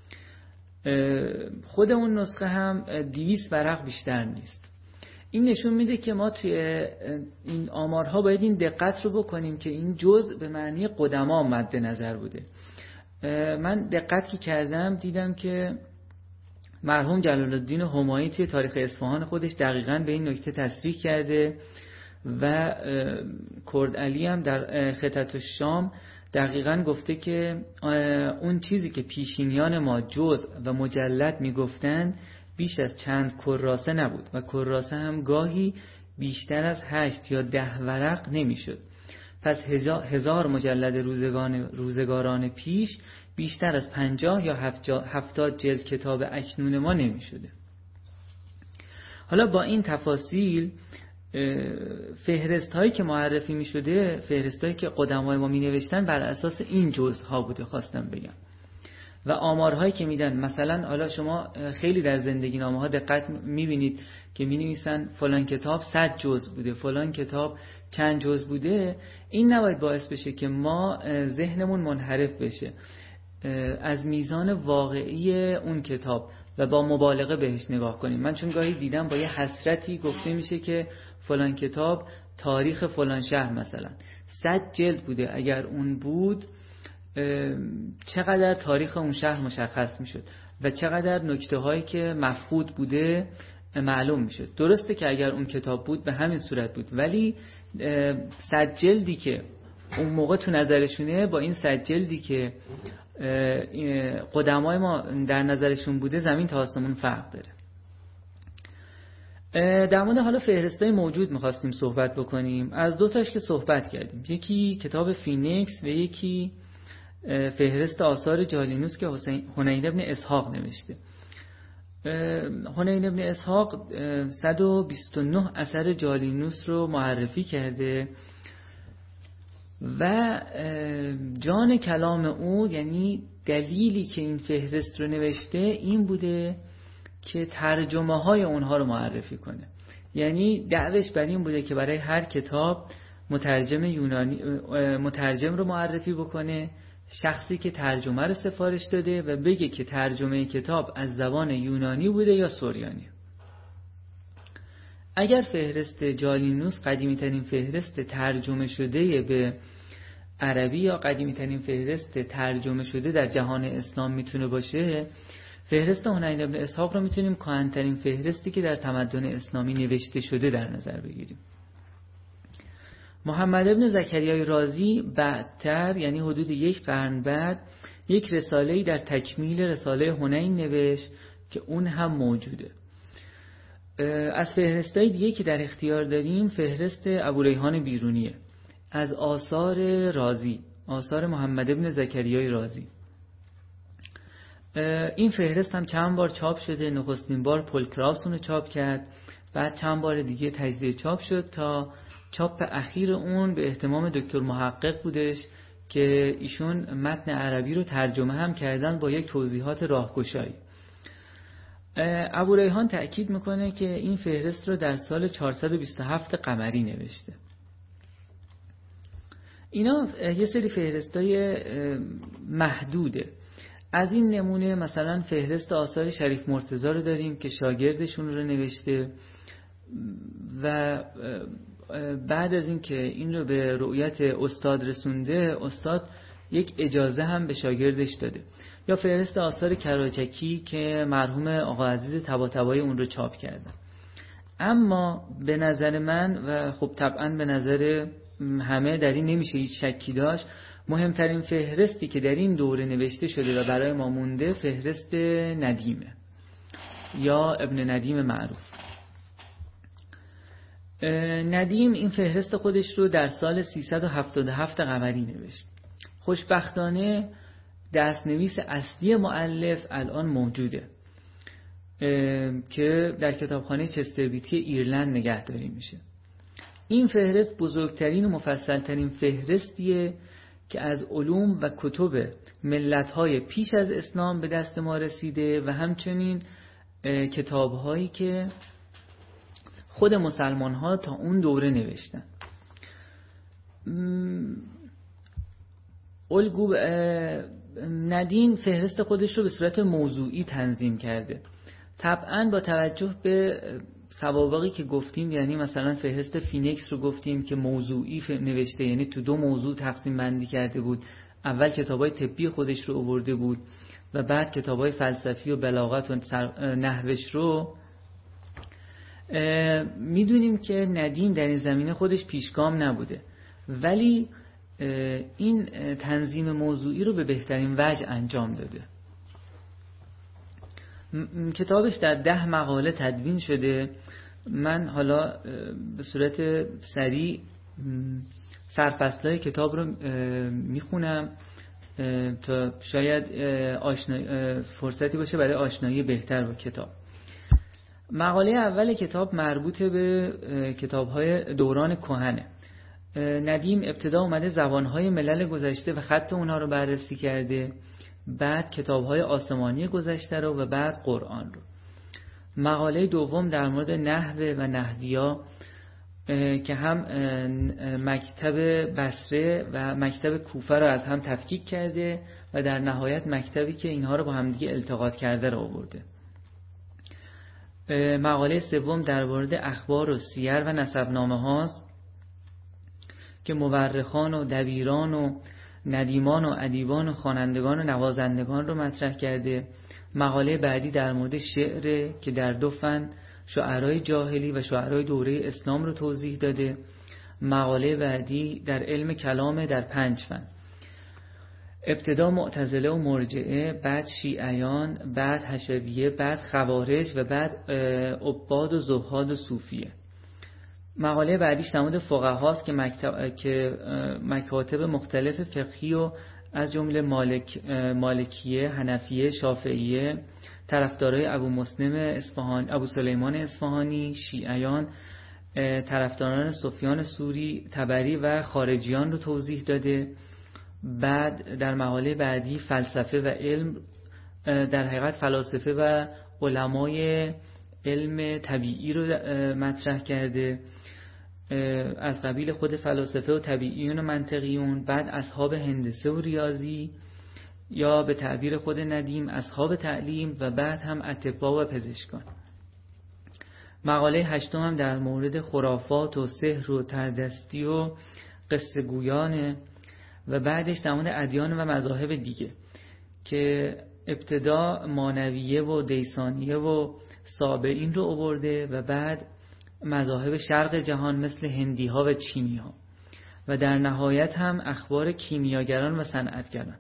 خود اون نسخه هم 200 ورق بیشتر نیست. این نشون میده که ما توی این آمارها باید این دقت رو بکنیم که این جزء به معنی قدما مد نظر بوده. من دقت کردم دیدم که مرحوم جلال الدین همایی توی تاریخ اصفهان خودش دقیقاً به این نکته تصریح کرده و کرد علی هم در خطط الشام دقیقاً گفته که اون چیزی که پیشینیان ما جزء و مجلد میگفتند بیش از چند کراسه نبود و کراسه هم گاهی بیشتر از 8 یا 10 ورق نمیشد. پس 1000 مجلد روزگاران پیش بیشتر از 50 یا 70 جلد کتاب اکنون ما نمی شده. حالا با این تفاصیل فهرست هایی که معرفی می شده، فهرست هایی که قدمای ما می نوشتن بر اساس این جزء ها بوده خواستم بگم. و آمارهایی که میدن، مثلا حالا شما خیلی در زندگی نامه ها دقت می بینید که می نویسن فلان کتاب 100 جزء بوده، فلان کتاب چند جزء بوده. این نباید باعث بشه که ما ذهنمون منحرف بشه از میزان واقعی اون کتاب و با مبالغه بهش نگاه کنیم. من چون گاهی دیدم با یه حسرتی گفته میشه که فلان کتاب تاریخ فلان شهر مثلا 100 جلد بوده، اگر اون بود چقدر تاریخ اون شهر مشخص میشد و چقدر نکته هایی که مفقود بوده معلوم میشد. درسته که اگر اون کتاب بود به همین صورت بود، ولی 100 جلدی که اون موقع تو نظرشونه با این 100 جلدی که قدمای ما در نظرشون بوده زمین تا آسمون فرق داره. در مورد حالا فهرستای موجود میخواستیم صحبت بکنیم. از دو تاش که صحبت کردیم، یکی کتاب فینکس و یکی فهرست آثار جالینوس که حنین ابن اسحاق نوشته. حنین ابن اسحاق 129 اثر جالینوس رو معرفی کرده و جان کلام او، یعنی دلیلی که این فهرست رو نوشته این بوده که ترجمه های اونها رو معرفی کنه. یعنی دعوش بر این بوده که برای هر کتاب مترجم رو معرفی بکنه، شخصی که ترجمه رو سفارش داده و بگه که ترجمه کتاب از زبان یونانی بوده یا سوریانی. اگر فهرست جالینوس قدیمی ترین فهرست ترجمه شده به عربی یا قدیمی ترین فهرست ترجمه شده در جهان اسلام میتونه باشه، فهرست حنین ابن اسحاق رو میتونیم کهن‌ترین فهرستی که در تمدن اسلامی نوشته شده در نظر بگیریم. محمد ابن زکریای رازی بعدتر، یعنی حدود 1 قرن بعد، یک رساله‌ای در تکمیل رساله حنین نوشت که اون هم موجوده. از فهرستای دیگه که در اختیار داریم فهرست ابوریحان بیرونیه از آثار رازی، آثار محمد ابن زکریای رازی. این فهرست هم چند بار چاپ شده. نخستین بار پل کراس اونو چاپ کرد، بعد چند بار دیگه تجدید چاپ شد تا چاپ اخیر اون به اهتمام دکتر محقق بودش که ایشون متن عربی رو ترجمه هم کردن با یک توضیحات راهگشایی. ابو ریحان تأکید میکنه که این فهرست رو در سال 427 قمری نوشته. اینا یه سری فهرستای محدوده. از این نمونه مثلا فهرست آثار شریف مرتضی رو داریم که شاگردشون رو نوشته و بعد از این که این رو به رؤیت استاد رسونده، استاد یک اجازه هم به شاگردش داده. یا فهرست آثار کراچکی که مرحوم آقا عزیز طباطبایی اون رو چاپ کردن. اما به نظر من و خب طبعا به نظر همه در این نمیشه هیچ شکی داشت، مهمترین فهرستی که در این دوره نوشته شده و برای ما مونده فهرست ندیمه یا ابن ندیم معروف. ندیم این فهرست خودش رو در سال 377 قمری نوشت. خوشبختانه دستنویس اصلی مؤلف الان موجوده که در کتابخانه چستربیتی ایرلند نگهداری میشه. این فهرست بزرگترین و مفصلترین فهرستیه که از علوم و کتب ملت‌های پیش از اسلام به دست ما رسیده و همچنین کتاب‌هایی که خود مسلمان‌ها تا اون دوره نوشتن. ندیم فهرست خودش رو به صورت موضوعی تنظیم کرده. طبعاً با توجه به سوابقی که گفتیم، یعنی مثلا فهرست فینکس رو گفتیم که موضوعی نوشته، یعنی تو دو موضوع تقسیم بندی کرده بود. اول کتابای طبی خودش رو آورده بود و بعد کتابای فلسفی و بلاغت و نحوش رو. میدونیم که ندیم در این زمینه خودش پیشگام نبوده، ولی این تنظیم موضوعی رو به بهترین وجه انجام داده. کتابش در 10 مقاله تدوین شده. من حالا به صورت سریع سرفصل‌های کتاب رو میخونم تا شاید فرصتی باشه برای آشنایی بهتر با کتاب. مقاله اول کتاب مربوط به کتاب‌های دوران کهنه. ندیم ابتدا اومده زبان‌های ملل گذشته و خط اونها رو بررسی کرده، بعد کتاب‌های آسمانی گذشته رو و بعد قرآن رو. مقاله دوم در مورد نحوه و نحویا که هم مکتب بصره و مکتب کوفه رو از هم تفکیک کرده و در نهایت مکتبی که اینها رو با هم دیگه التقاط کرده رو آورده. مقاله سوم در مورد اخبار و سیر و نسبنامه هاست که مورخان و دبیران و ندیمان و ادیبان و خوانندگان و نوازندگان رو مطرح کرده. مقاله بعدی در مورد شعر که در 2 فن، شعرهای جاهلی و شعرهای دوره اسلام رو توضیح داده. مقاله بعدی در علم کلام در 5 فن، ابتدا معتزله و مرجئه، بعد شیعیان، بعد حشویه، بعد خوارج و بعد عباد و زهاد و صوفیه. مقاله بعدیش در مورد فقهاست که مکاتب مختلف فقهی و از جمله مالکیه، حنفیه، شافعیه، طرفدارای ابو مسلم اصفهانی، ابو سلیمان اصفهانی، شیعیان، طرفداران سفیان ثوری، طبری و خارجیان رو توضیح داده. بعد در مقاله بعدی فلسفه و علم، در حقیقت فلاسفه و علمای علم طبیعی رو مطرح کرده، از قبیل خود فلاسفه و طبیعیون و منطقیون. بعد اصحاب هندسه و ریاضی یا به تعبیر خود ندیم اصحاب تعلیم و بعد هم اطباء و پزشکان. مقاله 8 هم در مورد خرافات و سحر و تردستی و قصه گویانه و بعدش در مورد ادیان و مذاهب دیگه که ابتدا مانویه و دیسانیه و سابعین رو آورده و بعد مذاهب شرق جهان مثل هندی ها و چینی ها و در نهایت هم اخبار کیمیاگران و صنعتگران.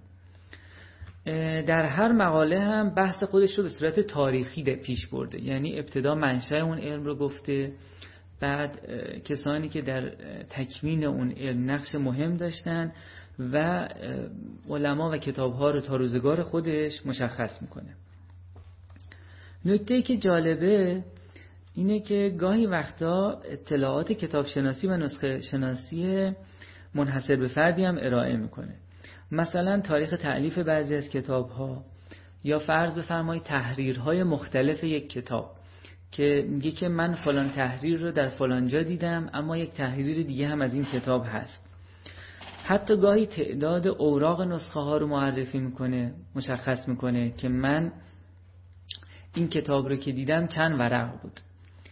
در هر مقاله هم بحث خودش رو به صورت تاریخی پیش برده، یعنی ابتدا منشأ اون علم رو گفته، بعد کسانی که در تکوین اون علم نقش مهم داشتن و علما و کتاب‌ها رو تا روزگار خودش مشخص میکنه. نکته‌ای که جالبه اینه که گاهی وقتا اطلاعات کتاب شناسی و نسخه شناسی منحصر به فردی هم ارائه میکنه. مثلا تاریخ تألیف بعضی از کتاب‌ها یا فرض بفرمایید تحریرهای مختلف یک کتاب که میگه که من فلان تحریر رو در فلان جا دیدم اما یک تحریر دیگه هم از این کتاب هست. حتی گاهی تعداد اوراق نسخه ها رو معرفی میکنه، مشخص میکنه که من این کتاب رو که دیدم چند ورق بود.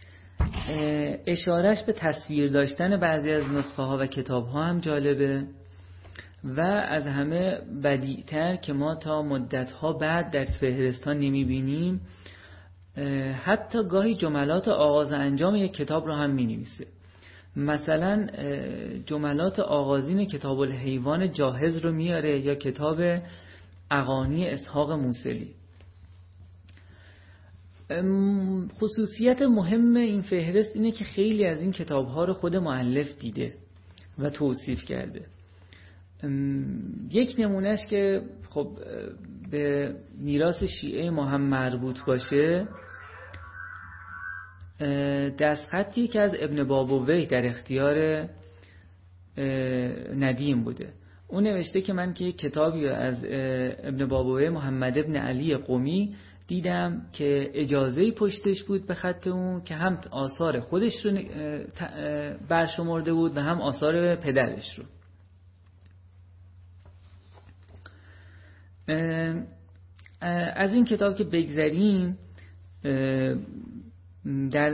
اشارش به تصویر داشتن بعضی از نسخه ها و کتاب ها هم جالبه و از همه بدیع‌تر که ما تا مدت ها بعد در فهرست ها نمیبینیم، حتی گاهی جملات آغاز انجام یک کتاب رو هم مینویسه. مثلا جملات آغازین کتاب الحیوان جاهز رو میاره یا کتاب اغانی اسحاق موصلی. خصوصیت مهم این فهرست اینه که خیلی از این کتاب‌ها رو خود مؤلف دیده و توصیف کرده. یک نمونهش که خب به میراث شیعه ما هم مربوط باشه، دستخطی که از ابن بابویه در اختیار ندیم بوده. اون نوشته که من که یک کتابی از ابن بابویه محمد ابن علی قمی دیدم که اجازه‌ای پشتش بود به خط اون که هم آثار خودش رو برشمرده بود و هم آثار پدرش رو. از این کتاب که بگذریم، در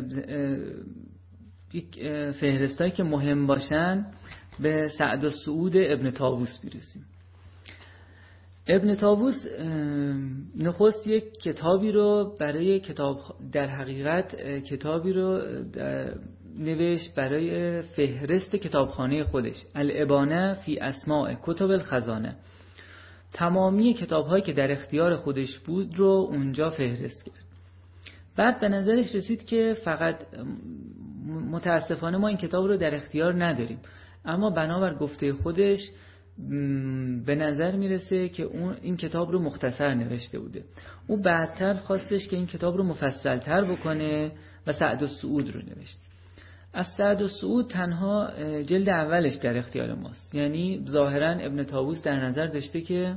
فهرستایی که مهم باشن به سعد السعود ابن طاووس برسیم. ابن طاووس نخست یک کتابی رو برای در حقیقت کتابی رو نوشت برای فهرست کتابخانه خودش، الابانه فی اسماء کتب الخزانه. تمامی کتاب‌هایی که در اختیار خودش بود رو اونجا فهرست کرد. بعد به نظرش رسید که فقط متاسفانه ما این کتاب رو در اختیار نداریم، اما بنابر گفته خودش به نظر میرسه که این کتاب رو مختصر نوشته بوده. او بعدتر خواستش که این کتاب رو مفصل‌تر بکنه و سعد السعود رو نوشت. از سعد السعود تنها جلد اولش در اختیار ماست، یعنی ظاهراً ابن طاووس در نظر داشته که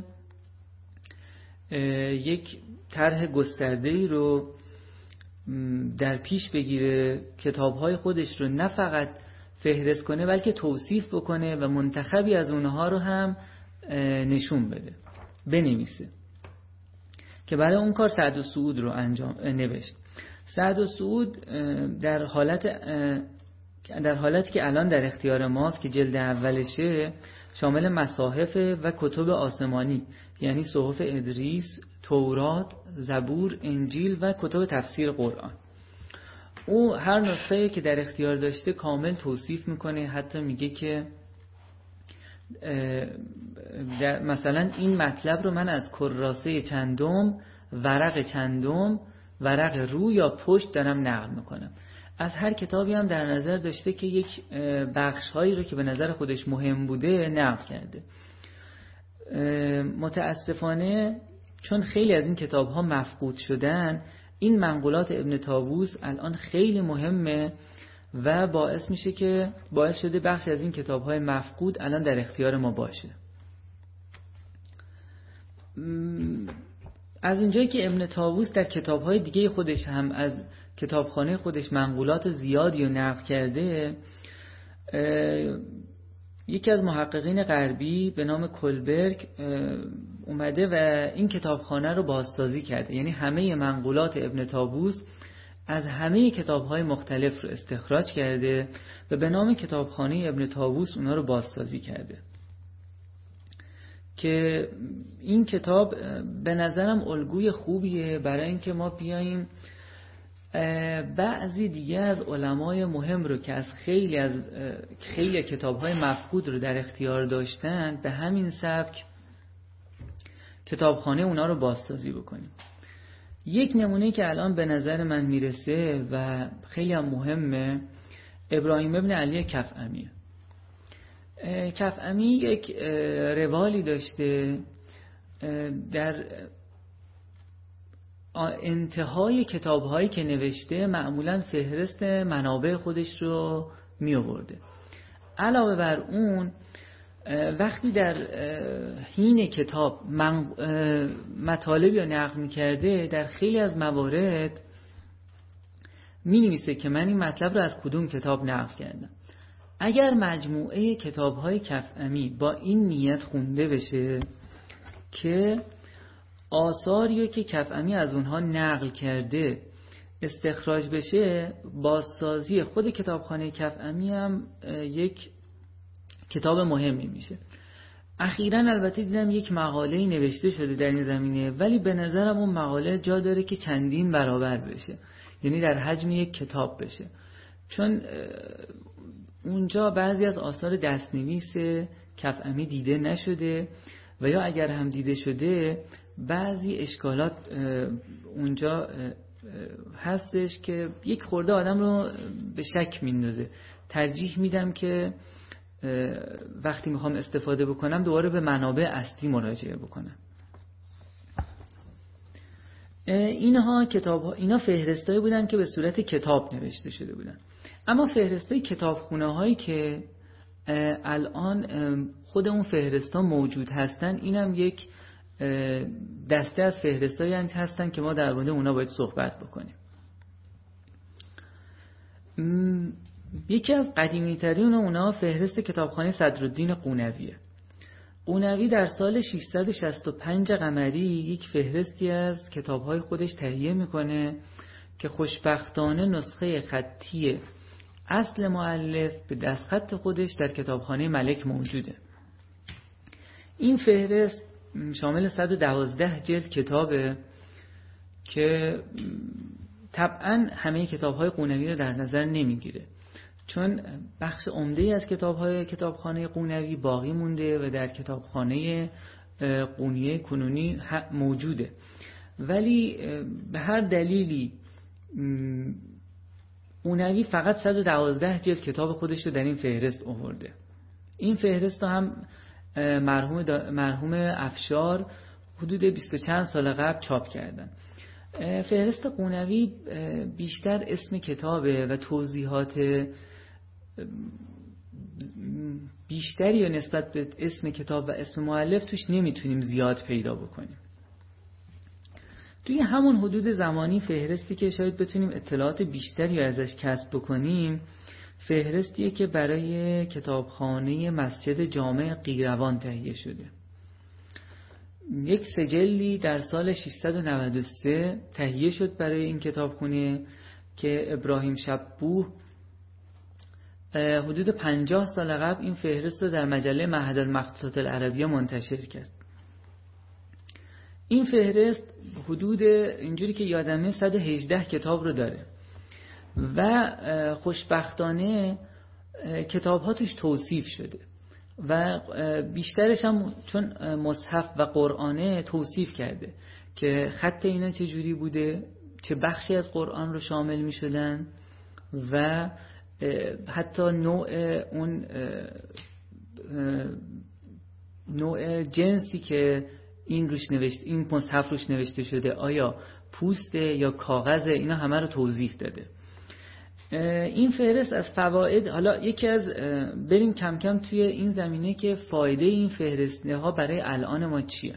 یک طرح گسترده‌ای رو در پیش بگیره، کتاب‌های خودش رو نه فقط فهرست کنه بلکه توصیف بکنه و منتخبی از اونها رو هم نشون بده، بنویسه، که برای اون کار سعد السعود رو نوشت. سعد السعود در حالتی که الان در اختیار ماست که جلد اولشه، شامل مصاحف و کتب آسمانی، یعنی صحف ادریس، تورات، زبور، انجیل و کتب تفسیر قرآن. او هر نسخه که در اختیار داشته کامل توصیف میکنه، حتی میگه که مثلا این مطلب رو من از کراسه چندم، ورق چندم، ورق رو یا پشت دارم نقل میکنم. از هر کتابی هم در نظر داشته که یک بخش هایی رو که به نظر خودش مهم بوده نقل کرده. متاسفانه چون خیلی از این کتاب ها مفقود شدن، این منقولات ابن طاووس الان خیلی مهمه و باعث شده بخش از این کتاب های مفقود الان در اختیار ما باشه. از اونجایی که ابن طاووس در کتاب های دیگه خودش هم از کتابخانه خودش منقولات زیادی رو نقل کرده، یکی از محققین غربی به نام کولبرگ اومده و این کتابخانه رو بازسازی کرده، یعنی همه منقولات ابن طاووس از همه کتاب‌های مختلف رو استخراج کرده و به نام کتابخانه ابن طاووس اونا رو بازسازی کرده، که این کتاب به نظرم الگوی خوبیه برای اینکه ما بیاییم بعضی دیگه از علمای مهم رو که از خیلی کتاب‌های مفقود رو در اختیار داشتن به همین سبک کتابخانه اونا رو بازسازی بکنیم. یک نمونه که الان به نظر من میرسه و خیلی هم مهمه، ابراهیم ابن علی کفعمیه. کفعمی یک روالی داشته، در انتهای کتاب‌هایی که نوشته معمولاً فهرست منابع خودش رو می آورده. علاوه بر اون وقتی در حین کتاب مطالبی رو نقل می‌کرده، در خیلی از موارد می‌نویسه که من این مطلب رو از کدوم کتاب نقل کردم. اگر مجموعه کتاب‌های کفعمی با این نیت خونده بشه که آثاریو که کفعمی از اونها نقل کرده استخراج بشه، بازسازی خود کتابخانه کفعمی هم یک کتاب مهمی میشه. اخیراً البته دیدم یک مقاله‌ای نوشته شده در این زمینه، ولی به نظرم اون مقاله جا داره که چندین برابر بشه، یعنی در حجم یک کتاب بشه، چون اونجا بعضی از آثار دستنویس کفعمی دیده نشده و یا اگر هم دیده شده بعضی اشکالات اونجا هستش که یک خورده آدم رو به شک میندازه. ترجیح میدم که وقتی میخوام استفاده بکنم دوباره به منابع اصلی مراجعه بکنم. اینا فهرستایی بودن که به صورت کتاب نوشته شده بودن. اما فهرستای کتابخونه‌هایی که الان خود اون فهرستا موجود هستن، اینم یک دسته از فهرستایی هستن که ما در مورد اونا باید صحبت بکنیم. یکی از قدیمی ترین اونا فهرست کتابخانه صدرالدین قونویه. قونوی در سال 665 قمری یک فهرستی از کتاب‌های خودش تهیه میکنه که خوشبختانه نسخه خطی اصل مؤلف به دستخط خودش در کتابخانه ملک موجوده. این فهرست شامل 112 جلد کتابه که طبعا همه کتاب‌های قونوی رو در نظر نمیگیره، چون بخش عمده‌ای از کتابخانه قونوی باقی مونده و در کتابخانه قونیه کنونی موجوده، ولی به هر دلیلی قونوی فقط 112 جلد کتاب خودش رو در این فهرست آورده. این فهرست رو هم مرحوم افشار حدود 20 چند سال قبل چاپ کردن. فهرست قونوی بیشتر اسم کتابه و توضیحات بیشتری یا نسبت به اسم کتاب و اسم مؤلف توش نمیتونیم زیاد پیدا بکنیم. توی همون حدود زمانی فهرستی که شاید بتونیم اطلاعات بیشتری ازش کسب بکنیم، فهرستیه که برای کتابخانه مسجد جامع قیروان تهیه شده. یک سجلی در سال 693 تهیه شد برای این کتابخانه که ابراهیم شبوه حدود 50 سال قبل این فهرست رو در مجله معهد المخطوطات العربیه منتشر کرد. این فهرست حدود اینجوری که یادمه 118 کتاب رو داره و خوشبختانه کتاب ها توش توصیف شده و بیشترش هم چون مصحف و قرآنه توصیف کرده که خط اینا چه جوری بوده، چه بخشی از قرآن رو شامل می شدن و حتی نوع جنسی که این مصحف روش نوشته شده، آیا پوسته یا کاغذه، اینا همه رو توضیح داده. این فهرست از فواید، حالا یکی از بریم کم کم توی این زمینه که فایده این فهرسته ها برای الان ما چیه.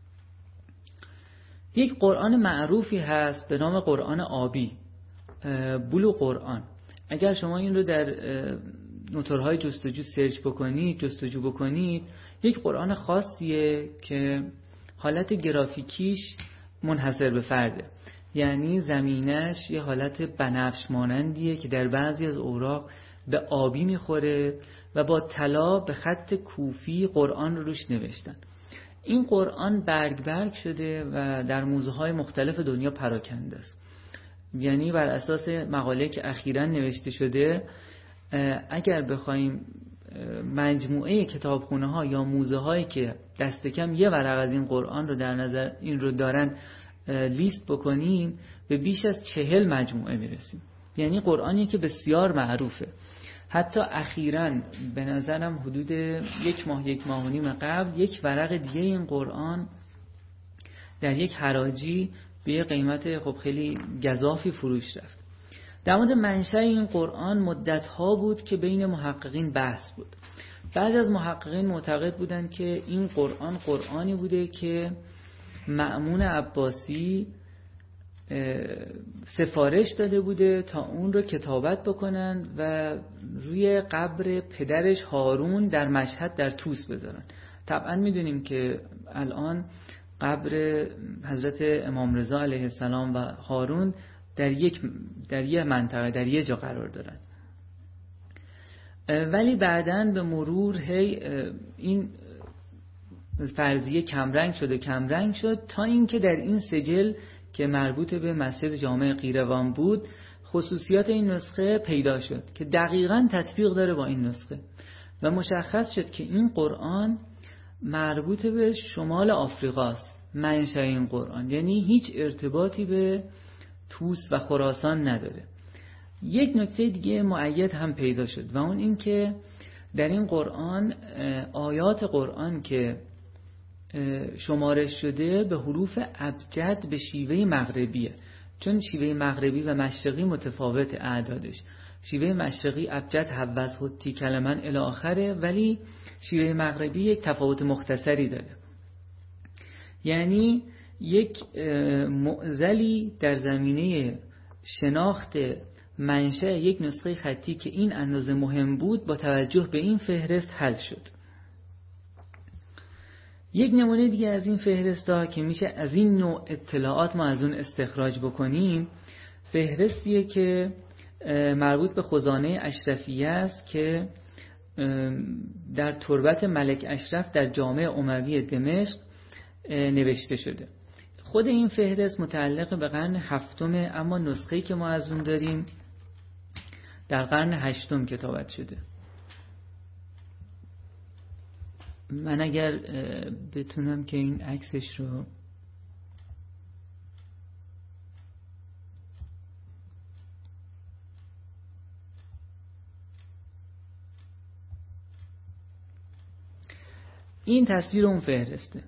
یک قرآن معروفی هست به نام قرآن آبی، بلوغ قرآن. اگر شما این رو در موتورهای جستجو جستجو بکنید، یک قرآن خاصیه که حالت گرافیکیش منحصر به فرده، یعنی زمینش یه حالت بنفش مانندیه که در بعضی از اوراق به آبی میخوره و با طلا به خط کوفی قرآن رو روش نوشتن. این قرآن برگ شده و در موزه‌های مختلف دنیا پراکنده است. یعنی بر اساس مقاله که اخیراً نوشته شده، اگر بخوایم مجموعه کتابخونه‌ها یا موزه‌هایی که دست کم یه ورق از این قرآن رو در نظر این رو دارن لیست بکنیم، به بیش از 40 مجموعه میرسیم. یعنی قرآنی که بسیار معروفه. حتی اخیراً به نظرم حدود یک ماه و نیم قبل یک ورق دیگه این قرآن در یک حراجی به قیمت خب خیلی گزافی فروش رفت. در مورد منشأ این قرآن مدت‌ها بود که بین محققین بحث بود بعضی از محققین معتقد بودند که این قرآن قرآنی بوده که مأمون عباسی سفارش داده بوده تا اون رو کتابت بکنن و روی قبر پدرش هارون در مشهد در طوس بذارن. طبعا میدونیم که الان قبر حضرت امام رضا علیه السلام و هارون در یک منطقه در یک جا قرار دارن، ولی بعداً به مرور این فرضیه کمرنگ شد تا اینکه در این سجل که مربوط به مسجد جامع قیروان بود خصوصیات این نسخه پیدا شد که دقیقاً تطبیق داره با این نسخه و مشخص شد که این قرآن مربوط به شمال آفریقاست. منشأ این قرآن یعنی هیچ ارتباطی به طوس و خراسان نداره. یک نکته دیگه مؤید هم پیدا شد و اون این که در این قرآن آیات قرآن که شمارش شده به حروف ابجد به شیوه مغربیه، چون شیوه مغربی و مشرقی متفاوت اعدادش. شیوه مشرقی ابجد حوز حتی کلمن الی آخره، ولی شیوه مغربی یک تفاوت مختصری داره. یعنی یک معضلی در زمینه شناخت منشأ یک نسخه خطی که این اندازه مهم بود با توجه به این فهرست حل شد. یک نمونه دیگه از این فهرست‌ها که میشه از این نوع اطلاعات ما از اون استخراج بکنیم، فهرستیه که مربوط به خزانه اشرفیه است که در تربت ملک اشرف در جامع اموی دمشق نوشته شده. خود این فهرست متعلق به قرن هفتمه، اما نسخه‌ای که ما از اون داریم در قرن هشتم کتابت شده. من اگر بتونم که این عکسش رو این تصویر اون فهرسته.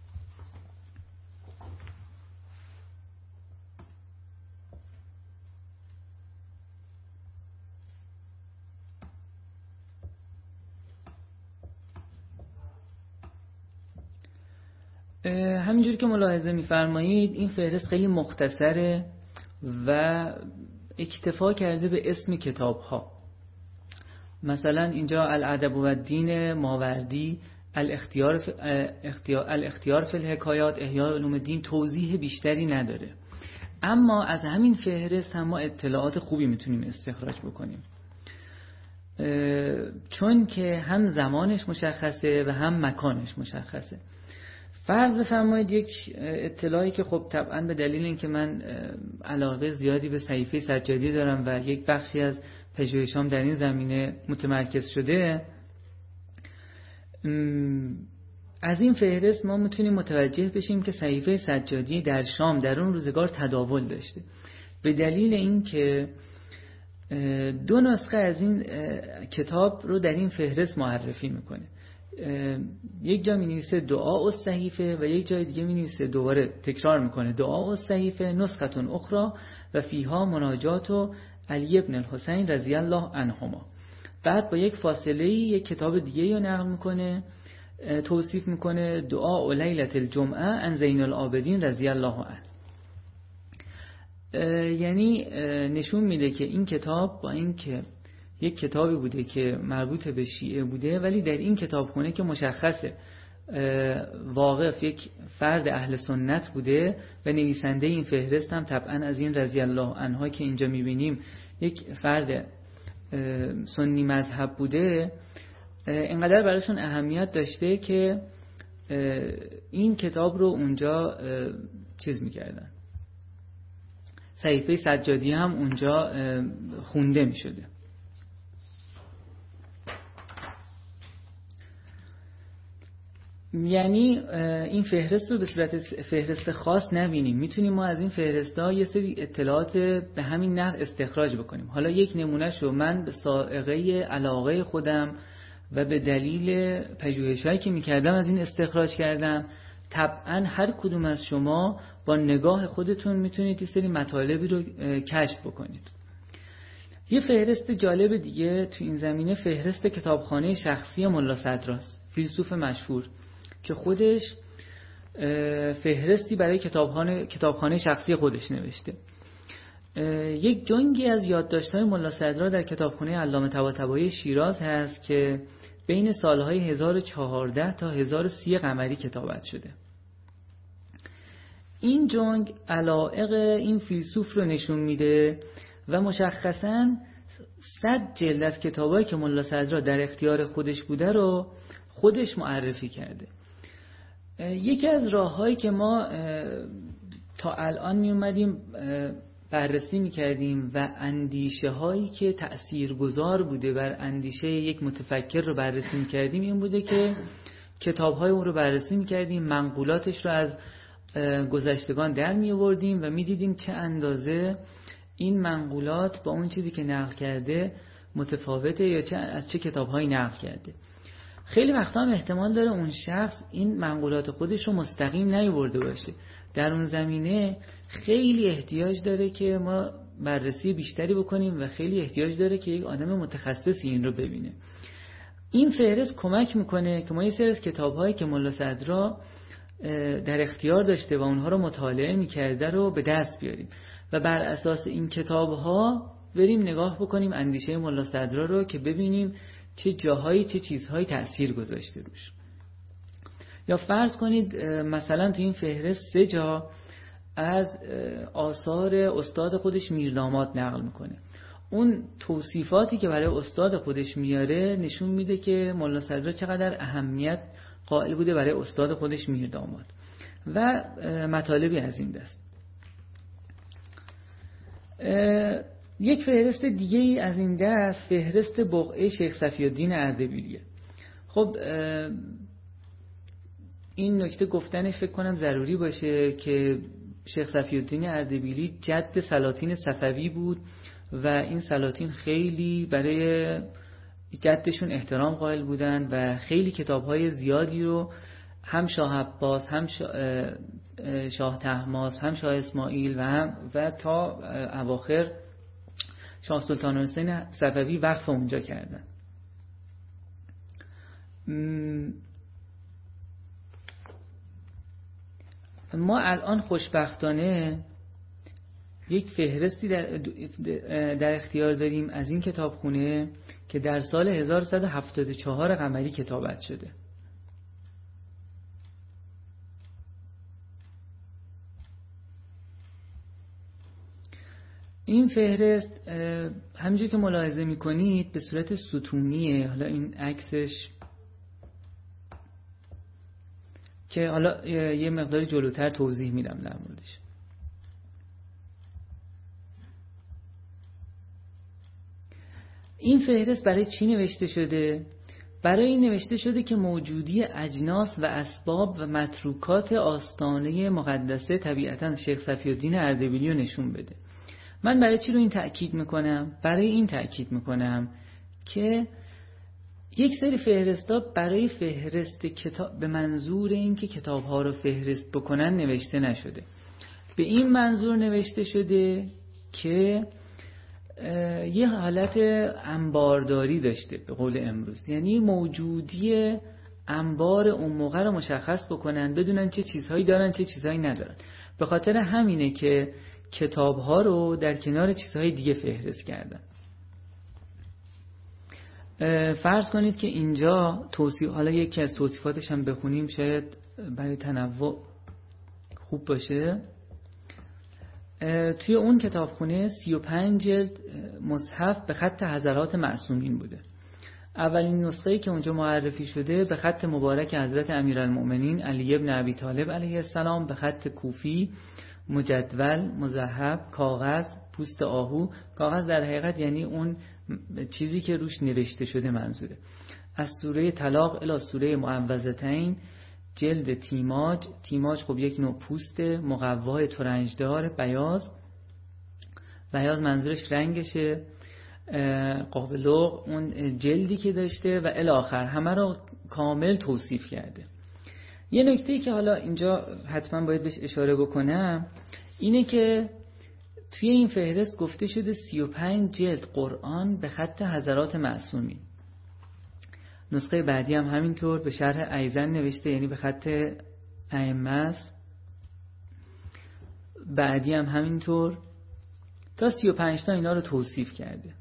همینجوری که ملاحظه می‌فرمایید این فهرست خیلی مختصره و اکتفا کرده به اسم کتاب‌ها. مثلا اینجا الادب و الدین ماوردی، الاختیار فی الحکایات احیاء علوم الدین توضیح بیشتری نداره، اما از همین فهرست هم ما اطلاعات خوبی میتونیم استخراج بکنیم، چون که هم زمانش مشخصه و هم مکانش مشخصه. فرض بفرمایید یک اطلاعی که خب طبعا به دلیل اینکه من علاقه زیادی به صحیفه سجادی دارم و یک بخشی از پژوهشام در این زمینه متمرکز شده، از این فهرست ما میتونیم متوجه بشیم که صحیفه سجادی در شام در اون روزگار تداول داشته، به دلیل اینکه 2 نسخه از این کتاب رو در این فهرست معرفی میکنه. یک جا می نویسه دعا الصحیفه و یک جای دیگه می نویسه، دوباره تکرار میکنه، دعا الصحیفه نسختون اخرى و فیها مناجات و علی ابن الحسین رضی الله عنهما. بعد با یک فاصله یک کتاب دیگه رو نقل میکنه، توصیف میکنه دعا لیلة الجمعه عن زین العابدین رضی الله عنه. یعنی نشون میده که این کتاب با اینکه یک کتابی بوده که مربوط به شیعه بوده، ولی در این کتابخونه که مشخصه واقف یک فرد اهل سنت بوده و نویسنده این فهرست هم طبعا از این رضی الله عنها که اینجا میبینیم یک فرد سنی مذهب بوده، اینقدر براشون اهمیت داشته که این کتاب رو اونجا چیز میکردن، صحیفه سجادی هم اونجا خونده میشده. یعنی این فهرست رو به صورت فهرست خاص نبینیم، میتونیم ما از این فهرست‌ها یه سری اطلاعات به همین نحو استخراج بکنیم. حالا یک نمونهش رو من به سائقه علاقه خودم و به دلیل پژوهش‌هایی که میکردم از این استخراج کردم. طبعا هر کدوم از شما با نگاه خودتون میتونید یه سری مطالبی رو کشف بکنید. یه فهرست جالب دیگه تو این زمینه فهرست کتابخانه شخصی ملا صدراست، فیلسوف مشهور که خودش فهرستی برای کتابخانه شخصی خودش نوشته. یک جنگی از یادداشت‌های ملا صدرا در کتابخانه علامه طباطبایی شیراز هست که بین سالهای 1014 تا 1030 قمری کتابت شده. این جنگ علایق این فیلسوف رو نشون میده و مشخصاً 100 جلد از کتابایی که ملا صدرا در اختیار خودش بوده رو خودش معرفی کرده. یکی از راه‌هایی که ما تا الان می اومدیم بررسی می‌کردیم و اندیشه هایی که تأثیرگذار بوده بر اندیشه یک متفکر رو بررسی می‌کردیم این بوده که کتاب‌های اون رو بررسی می‌کردیم، منقولاتش رو از گذشتگان در می‌آوردیم و می‌دیدیم چه اندازه این منقولات با اون چیزی که نقل کرده متفاوته یا از چه کتاب‌هایی نقل کرده. خیلی وقتا هم احتمال داره اون شخص این منقولات خودش رو مستقیم نیاورده باشه. در اون زمینه خیلی احتیاج داره که ما بررسی بیشتری بکنیم و خیلی احتیاج داره که یک آدم متخصصی این رو ببینه. این فهرست کمک میکنه که ما یه سری از کتاب‌هایی که ملا صدرا در اختیار داشته و اونها رو مطالعه میکرده رو به دست بیاریم و بر اساس این کتاب‌ها بریم نگاه بکنیم اندیشه ملا صدرا رو که ببینیم چه جاهایی چه چیزهایی تأثیر گذاشته روش. یا فرض کنید مثلا تو این فهرست 3 جا از آثار استاد خودش میرداماد نقل میکنه. اون توصیفاتی که برای استاد خودش میاره نشون میده که ملا صدرا چقدر اهمیت قائل بوده برای استاد خودش میرداماد و مطالبی از این دست. یک فهرست دیگه ای از این دست فهرست بقعه شیخ صفی‌الدین اردبیلیه. خب این نکته گفتنش فکر کنم ضروری باشه که شیخ صفی‌الدین اردبیلی جد سلاطین صفوی بود و این سلاطین خیلی برای جدشون احترام قائل بودن و خیلی کتاب‌های زیادی رو هم شاه عباس هم شاه طهماسب هم شاه اسماعیل و تا اواخر شاه سلطان حسین صفوی وقف اونجا کردن. ما الان خوشبختانه یک فهرستی در اختیار داریم از این کتابخونه که در سال 1174 قمری کتابت شده. این فهرست همونجور که ملاحظه میکنید به صورت ستونیه. حالا این عکسش که حالا یه مقداری جلوتر توضیح میدم در موردش. این فهرست برای چی نوشته شده؟ برای این نوشته شده که موجودی اجناس و اسباب و متروکات آستانه مقدسه طبیعتاً شیخ صفی‌الدین اردبیلی رو نشون بده. من برای چی رو این تأکید میکنم؟ برای این تأکید میکنم که یک سری فهرستا برای فهرست کتاب به منظور این که کتاب‌ها رو فهرست بکنن نوشته نشده. به این منظور نوشته شده که یه حالت انبارداری داشته به قول امروز، یعنی موجودی انبار اون موقع رو مشخص بکنن، بدونن چه چیزهایی دارن چه چیزهایی ندارن. به خاطر همینه که کتاب‌ها رو در کنار چیزهای دیگه فهرست کردن. فرض کنید که اینجا حالا یکی از توصیفاتش هم بخونیم شاید برای تنوع خوب باشه. توی اون کتابخونه 35 جلد مصحف به خط حضرات معصومین بوده. اولین نسخه‌ای که اونجا معرفی شده به خط مبارک حضرت امیرالمؤمنین علی ابن ابی طالب علیه السلام، به خط کوفی، مجدول، مذهب، کاغذ، پوست آهو. کاغذ در حقیقت یعنی اون چیزی که روش نوشته شده منظوره. از سوره طلاق الی سوره معوذتین، جلد تیماج. تیماج خب یک نوع پوست مقوای ترنجدار، بیاض منظورش رنگشه، قابلوق اون جلدی که داشته و الی آخر همه رو کامل توصیف کرده. یه نکته‌ای که حالا اینجا حتما باید بهش اشاره بکنم اینه که توی این فهرست گفته شده 35 جلد قرآن به خط حضرات معصومین. نسخه بعدی هم همینطور به شرح ایزن نوشته، یعنی به خط ائمه است. بعدی هم همینطور تا 35 تا اینا رو توصیف کرده.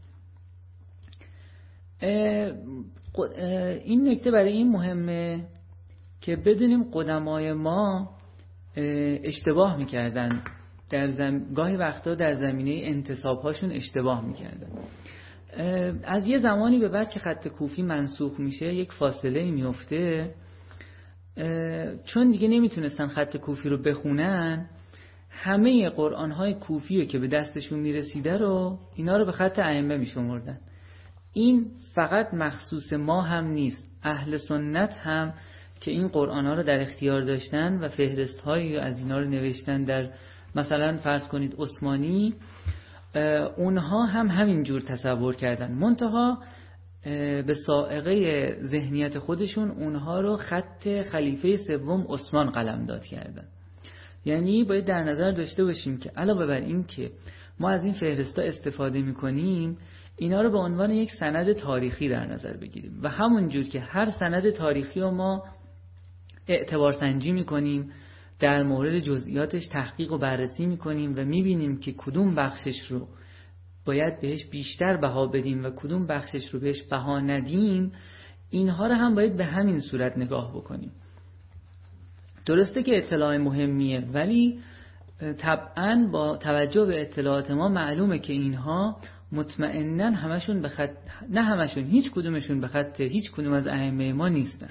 این نکته برای این مهمه که بدونیم قدمای ما اشتباه میکردن، گاهی وقتا در زمینه انتساب‌هاشون اشتباه میکردن. از یه زمانی به بعد که خط کوفی منسوخ میشه یک فاصله میفته، چون دیگه نمیتونستن خط کوفی رو بخونن، همه قرآن‌های کوفی که به دستشون میرسیده رو اینا رو به خط ائمه میشمردن. این فقط مخصوص ما هم نیست، اهل سنت هم که این قرآن‌ها رو در اختیار داشتن و فهرست‌هایی از اینا رو نوشتن در مثلا فرض کنید عثمانی، اونها هم همین جور تصور کردن، منتها به سائقه ذهنیت خودشون اونها رو خط خلیفه سوم عثمان قلمداد کردن. یعنی باید در نظر داشته باشیم که علاوه بر این که ما از این فهرستا استفاده می‌کنیم، اینا رو به عنوان یک سند تاریخی در نظر بگیریم و همون جور که هر سند تاریخی رو ما اعتبار سنجی می‌کنیم، در مورد جزئیاتش تحقیق و بررسی می‌کنیم و می‌بینیم که کدوم بخشش رو باید بهش بیشتر بها بدیم و کدوم بخشش رو بهش بها ندیم، اینها رو هم باید به همین صورت نگاه بکنیم. درسته که اطلاع مهمیه، ولی طبعاً با توجه به اطلاعات ما معلومه که اینها مطمئناً همشون به خط، نه همشون، هیچ کدومشون به خط هیچ کدوم از ائمه ما نیستن.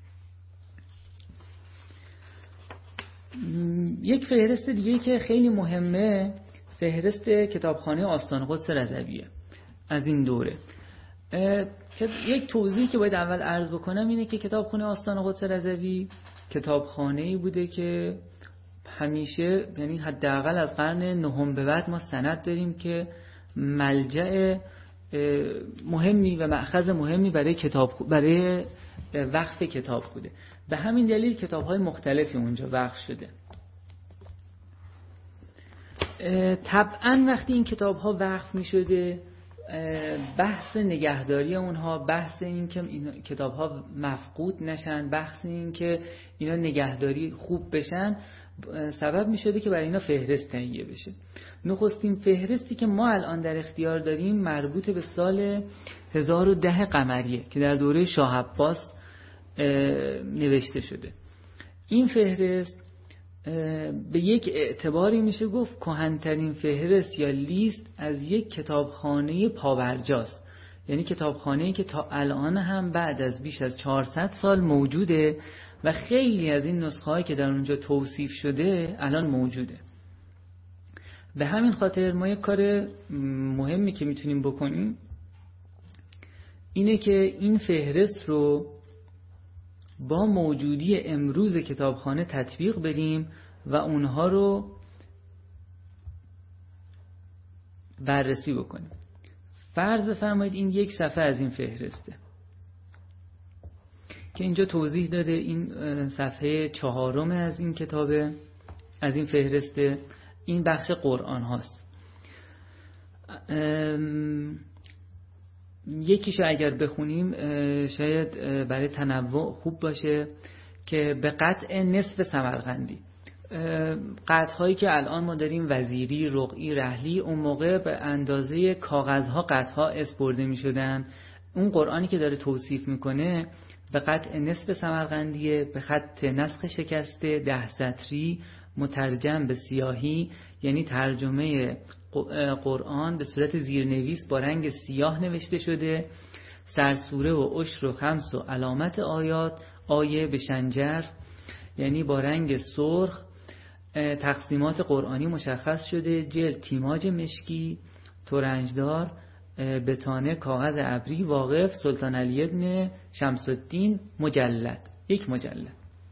یک فهرست دیگه که خیلی مهمه، فهرست کتابخانه آستان قدس رضویه از این دوره. یک توضیحی که باید اول عرض بکنم اینه که کتابخانه آستان قدس رضوی کتابخانه‌ای بوده که همیشه، یعنی حداقل از قرن نهم به بعد ما سند داریم که ملجأ مهمی و مأخذ مهمی برای وقف کتاب بوده. به همین دلیل کتاب‌های مختلفی اونجا وقف شده. طبعاً وقتی این کتاب‌ها وقف می‌شده، بحث نگهداری اونها، بحث این که این کتاب‌ها مفقود نشن، بحث این که اینا نگهداری خوب بشن، سبب می‌شده که برای اینا فهرست تهیه بشه. نخستین فهرستی که ما الان در اختیار داریم مربوط به سال 1010 قمریه که در دوره شاه عباس نوشته شده. این فهرست به یک اعتباری میشه گفت کهن‌ترین فهرست یا لیست از یک کتابخانه پابرجاست، یعنی کتابخانه‌ای که تا الان هم بعد از بیش از 400 سال موجوده و خیلی از این نسخه‌هایی که در اونجا توصیف شده الان موجوده. به همین خاطر ما یک کار مهمی که میتونیم بکنیم اینه که این فهرست رو با موجودی امروز کتابخانه تطبیق بدیم و اونها رو بررسی بکنیم. فرض بفرمایید این یک صفحه از این فهرسته که اینجا توضیح داده، این صفحه 4 از این کتابه، از این فهرسته، این بخش قرآن هاست. یکیشو اگر بخونیم شاید برای تنوع خوب باشه که به قطع نصف سمرقندی، قطعهایی که الان ما داریم وزیری، رقعی، رحلی، اون موقع به اندازه کاغذها قطعها اسپرده می شدن. اون قرآنی که داره توصیف میکنه به قطع نصف سمرقندیه، به خط نسخ شکسته 10 سطری مترجم به سیاهی، یعنی ترجمه قرآن به صورت زیرنویس با رنگ سیاه نوشته شده، سرسوره و عشر و خمس و علامت آیات، آیه به شنجر یعنی با رنگ سرخ، تقسیمات قرآنی مشخص شده، جلد تیماج مشکی، ترنجدار، بتانه کاغذ ابری، واقف سلطان علی ابن شمس الدین، مجلد، یک مجلد.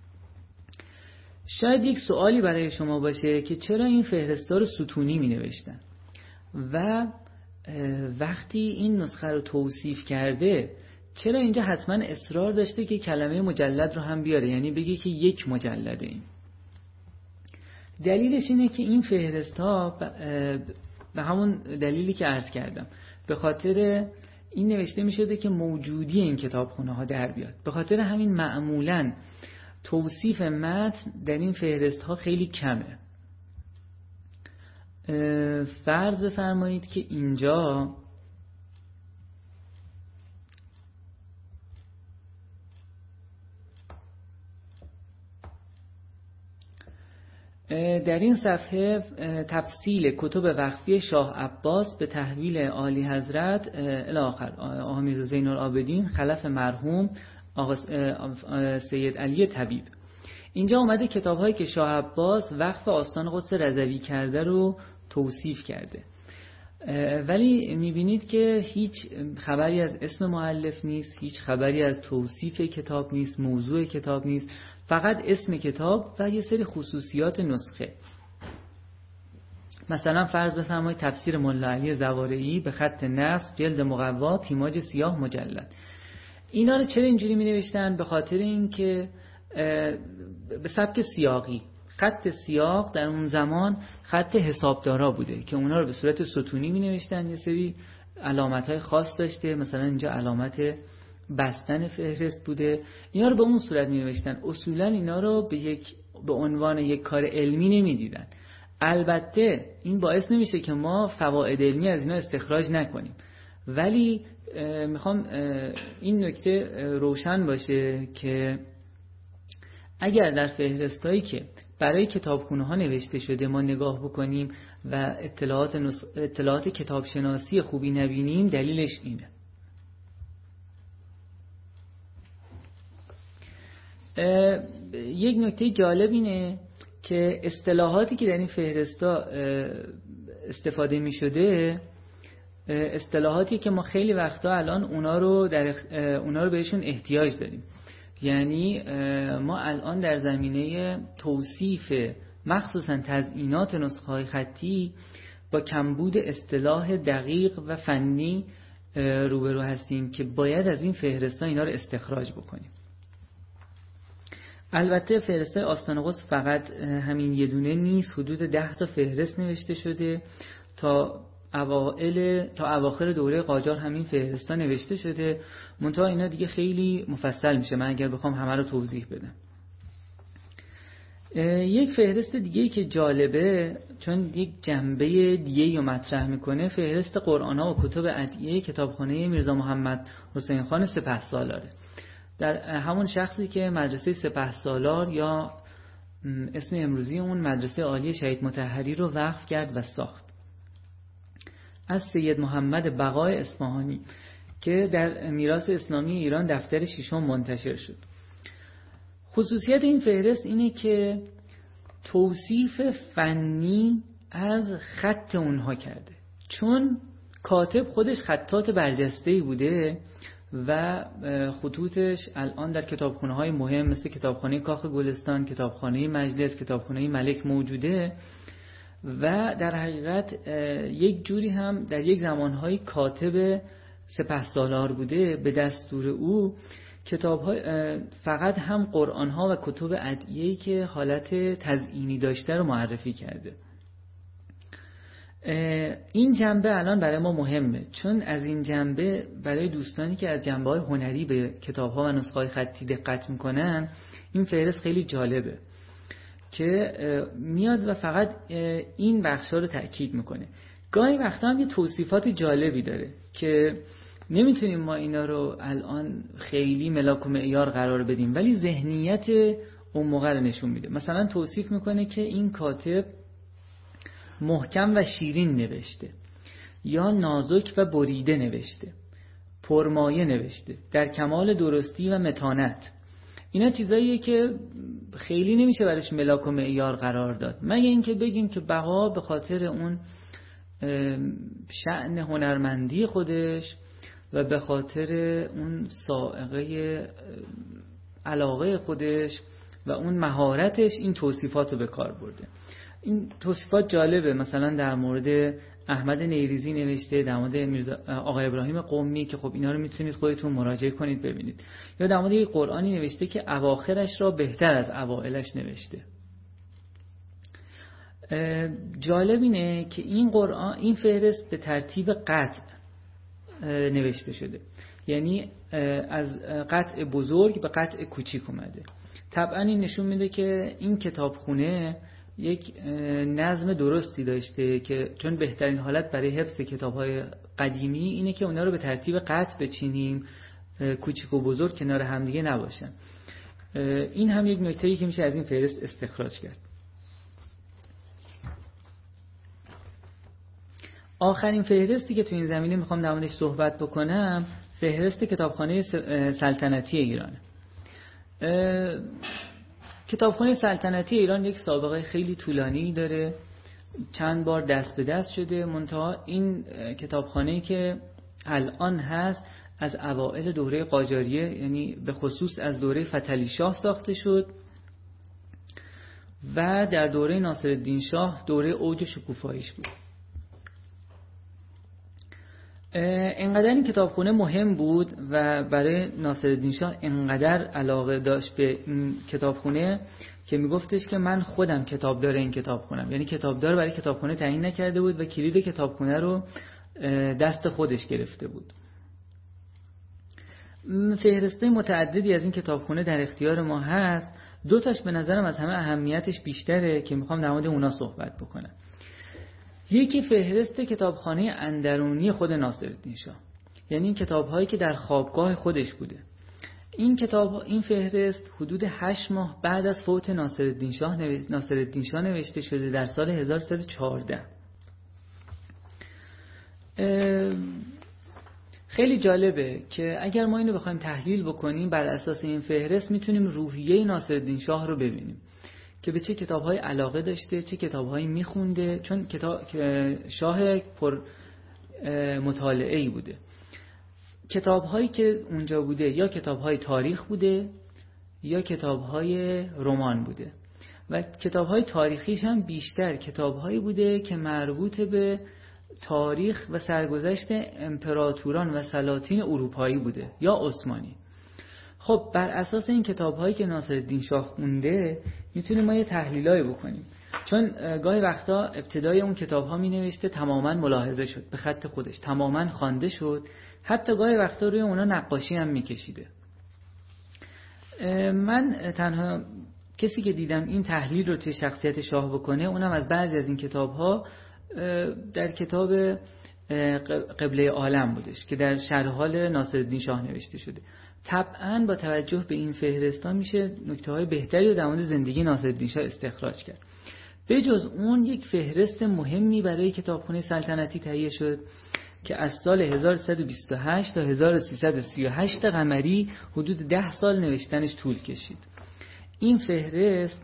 شاید یک سوالی برای شما باشه که چرا این فهرستا رو ستونی می نوشتن و وقتی این نسخه رو توصیف کرده چرا اینجا حتما اصرار داشته که کلمه مجلد رو هم بیاره، یعنی بگه که یک مجلده. این دلیلش اینه که این فهرستا به همون دلیلی که عرض کردم، به خاطر این نوشته می شده که موجودی این کتابخونه ها در بیاد. به خاطر همین معمولاً توصیف متن در این فهرست ها خیلی کمه. فرض بفرمایید که اینجا در این صفحه تفصیل کتب وقفی شاه عباس به تحویل عالی حضرت الی آخر آقا میرزا زین العابدین خلف مرحوم آقا سید علی طبیب. اینجا اومده کتاب‌هایی که شاه عباس وقف آستان قدس رضوی کرده رو توصیف کرده، ولی میبینید که هیچ خبری از اسم مؤلف نیست، هیچ خبری از توصیف کتاب نیست، موضوع کتاب نیست، فقط اسم کتاب و یه سری خصوصیات نسخه. مثلا فرض بفرمایید تفسیر ملا علی زوارعی به خط نص جلد مقوا تیماج سیاه مجلد. اینا رو چرا اینجوری می نوشتن؟ به خاطر اینکه به سبک سیاقی، خط سیاق در اون زمان خط حسابدارا بوده که اونا رو به صورت ستونی می نوشتن، یه سری علامت‌های خاص داشته، مثلا اینجا علامت بستن فهرست بوده، اینا رو به اون صورت می نوشتن. اصولا اینا رو به عنوان یک کار علمی نمی دیدن. البته این باعث نمیشه که ما فواید علمی از اینا استخراج نکنیم، ولی میخوام این نکته روشن باشه که اگر در فهرستایی که برای کتابخونه ها نوشته شده ما نگاه بکنیم و اطلاعات کتابشناسی خوبی نبینیم، دلیلش اینه. یک نکته جالب اینه که اصطلاحاتی که در این فهرستا استفاده می شده اصطلاحاتی که ما خیلی وقتا الان اونا رو بهشون احتیاج داریم. یعنی ما الان در زمینه توصیف مخصوصا تزیینات نسخه های خطی با کمبود اصطلاح دقیق و فنی روبرو هستیم که باید از این فهرستا اینا رو استخراج بکنیم. البته فهرستای آستان قدس فقط همین یه دونه نیست، حدود 10 تا فهرست نوشته شده. تا اواخر دوره قاجار همین فهرستا نوشته شده، منتها اینا دیگه خیلی مفصل میشه من اگر بخوام همه رو توضیح بدم. یک فهرست دیگه‌ای که جالبه چون یک جنبه دیگه‌ای رو مطرح میکنه، فهرست قرآن‌ها و کتب ادعیه کتابخانه میرزا محمد حسین خان سپهسالاره. در همون شخصی که مدرسه سپهسالار یا اسم امروزی اون مدرسه عالی شهید مطهری رو وقف کرد و ساخت، از سید محمد بقای اصفهانی که در میراث اسلامی ایران دفتر ششم منتشر شد. خصوصیت این فهرست اینه که توصیف فنی از خط اونها کرده، چون کاتب خودش خطاط برجسته‌ای بوده و خطوطش الان در کتابخونه‌های مهم مثل کتابخانه کاخ گلستان، کتابخانه مجلس، کتابخانه ملک موجوده و در حقیقت یک جوری هم در یک زمانهای کاتب سپهسالار بوده. به دستور او کتاب‌های فقط هم قرآن‌ها و کتب ادعیه‌ای که حالت تزیینی داشته رو معرفی کرده. این جنبه الان برای ما مهمه، چون از این جنبه برای دوستانی که از جنبه‌های هنری به کتاب‌ها و نسخه‌های خطی دقت می‌کنن این فهرست خیلی جالبه که میاد و فقط این بخش‌ها رو تأکید میکنه. گاهی وقتا هم یه توصیفات جالبی داره که نمیتونیم ما اینا رو الان خیلی ملاک و معیار قرار بدیم، ولی ذهنیت اون موقع رو نشون میده. مثلا توصیف میکنه که این کاتب محکم و شیرین نوشته، یا نازک و بریده نوشته، پرمایه نوشته، در کمال درستی و متانت. اینا چیزاییه که خیلی نمیشه برش ملاک و معیار قرار داد، مگه اینکه بگیم که بقا به خاطر اون شأن هنرمندی خودش و به خاطر اون سائقه علاقه خودش و اون مهارتش این توصیفات رو به کار برده. این توصیفات جالبه، مثلا در مورد احمد نیریزی نوشته، در مورد آقا ابراهیم قمی که خب اینا رو میتونید خودتون مراجعه کنید ببینید، یا در مورد قرآنی نوشته که اواخرش را بهتر از اوائلش نوشته. جالب اینه که این فهرست به ترتیب قطع نوشته شده، یعنی از قطع بزرگ به قطع کوچیک اومده. طبعا این نشون میده که این کتابخونه یک نظم درستی داشته، که چون بهترین حالت برای حفظ کتاب‌های قدیمی اینه که اونا رو به ترتیب قطع بچینیم، کوچیک و بزرگ کنار همدیگه نباشن. این هم یک نکته‌ای که میشه از این فهرست استخراج کرد. آخرین فهرستی که تو این زمینه میخوام در موردش صحبت بکنم فهرست کتابخانه سلطنتی ایرانه. کتابخانه سلطنتی ایران یک سابقه خیلی طولانی داره، چند بار دست به دست شده، منتها این کتابخانه‌ای که الان هست از اوائل دوره قاجاریه، یعنی به خصوص از دوره فتحعلی شاه ساخته شد و در دوره ناصرالدین شاه دوره اوج شکوفاییش بود. انقدر این کتابخونه مهم بود و برای ناصرالدین شاه انقدر علاقه داشت به این کتابخونه که میگفتش که من خودم کتابدار این کتابخونم، یعنی کتابدار برای کتابخونه تعیین نکرده بود و کلید کتابخونه رو دست خودش گرفته بود. فهرسته متعددی از این کتابخونه در اختیار ما هست، دو تاش به نظرم از همه اهمیتش بیشتره که میخوام در مورد اونا صحبت بکنم. یکی فهرست کتابخانه اندرونی خود ناصرالدین شاه، یعنی این کتاب‌هایی که در خوابگاه خودش بوده. این فهرست حدود 8 ماه بعد از فوت ناصرالدین شاه نوشته شده در سال 1114. خیلی جالبه که اگر ما اینو بخوایم تحلیل بکنیم بر اساس این فهرست میتونیم روحیه ناصرالدین شاه رو ببینیم که به چه کتاب‌های علاقه داشته، چه کتاب‌هایی می‌خونده، چون شاه پر مطالعه‌ای بوده. کتاب‌هایی که اونجا بوده یا کتاب‌های تاریخ بوده یا کتاب‌های رمان بوده و کتاب‌های تاریخیش هم بیشتر کتاب‌هایی بوده که مربوط به تاریخ و سرگذشت امپراتوران و سلاطین اروپایی بوده یا عثمانی. خب بر اساس این کتاب‌هایی که ناصرالدین شاه خونده میتونیم ما یه تحلیلایی بکنیم، چون گاهی وقتا ابتدای اون کتاب‌ها می‌نوشته تماماً ملاحظه شد به خط خودش، تماماً خوانده شد، حتی گاهی وقتا روی اونا نقاشی هم می‌کشیده. من تنها کسی که دیدم این تحلیل رو توی شخصیت شاه بکنه اونم از بعضی از این کتاب‌ها در کتاب قبله عالم بودش که در شرح حال ناصرالدین شاه نوشته شده. طبعاً با توجه به این فهرست‌ها میشه نکته‌های بهتری رو در مورد زندگی ناصرالدین شاه استخراج کرد. به جز اون یک فهرست مهمی برای کتابخانه سلطنتی تهیه شد که از سال 1128 تا 1338 قمری حدود 10 سال نوشتنش طول کشید. این فهرست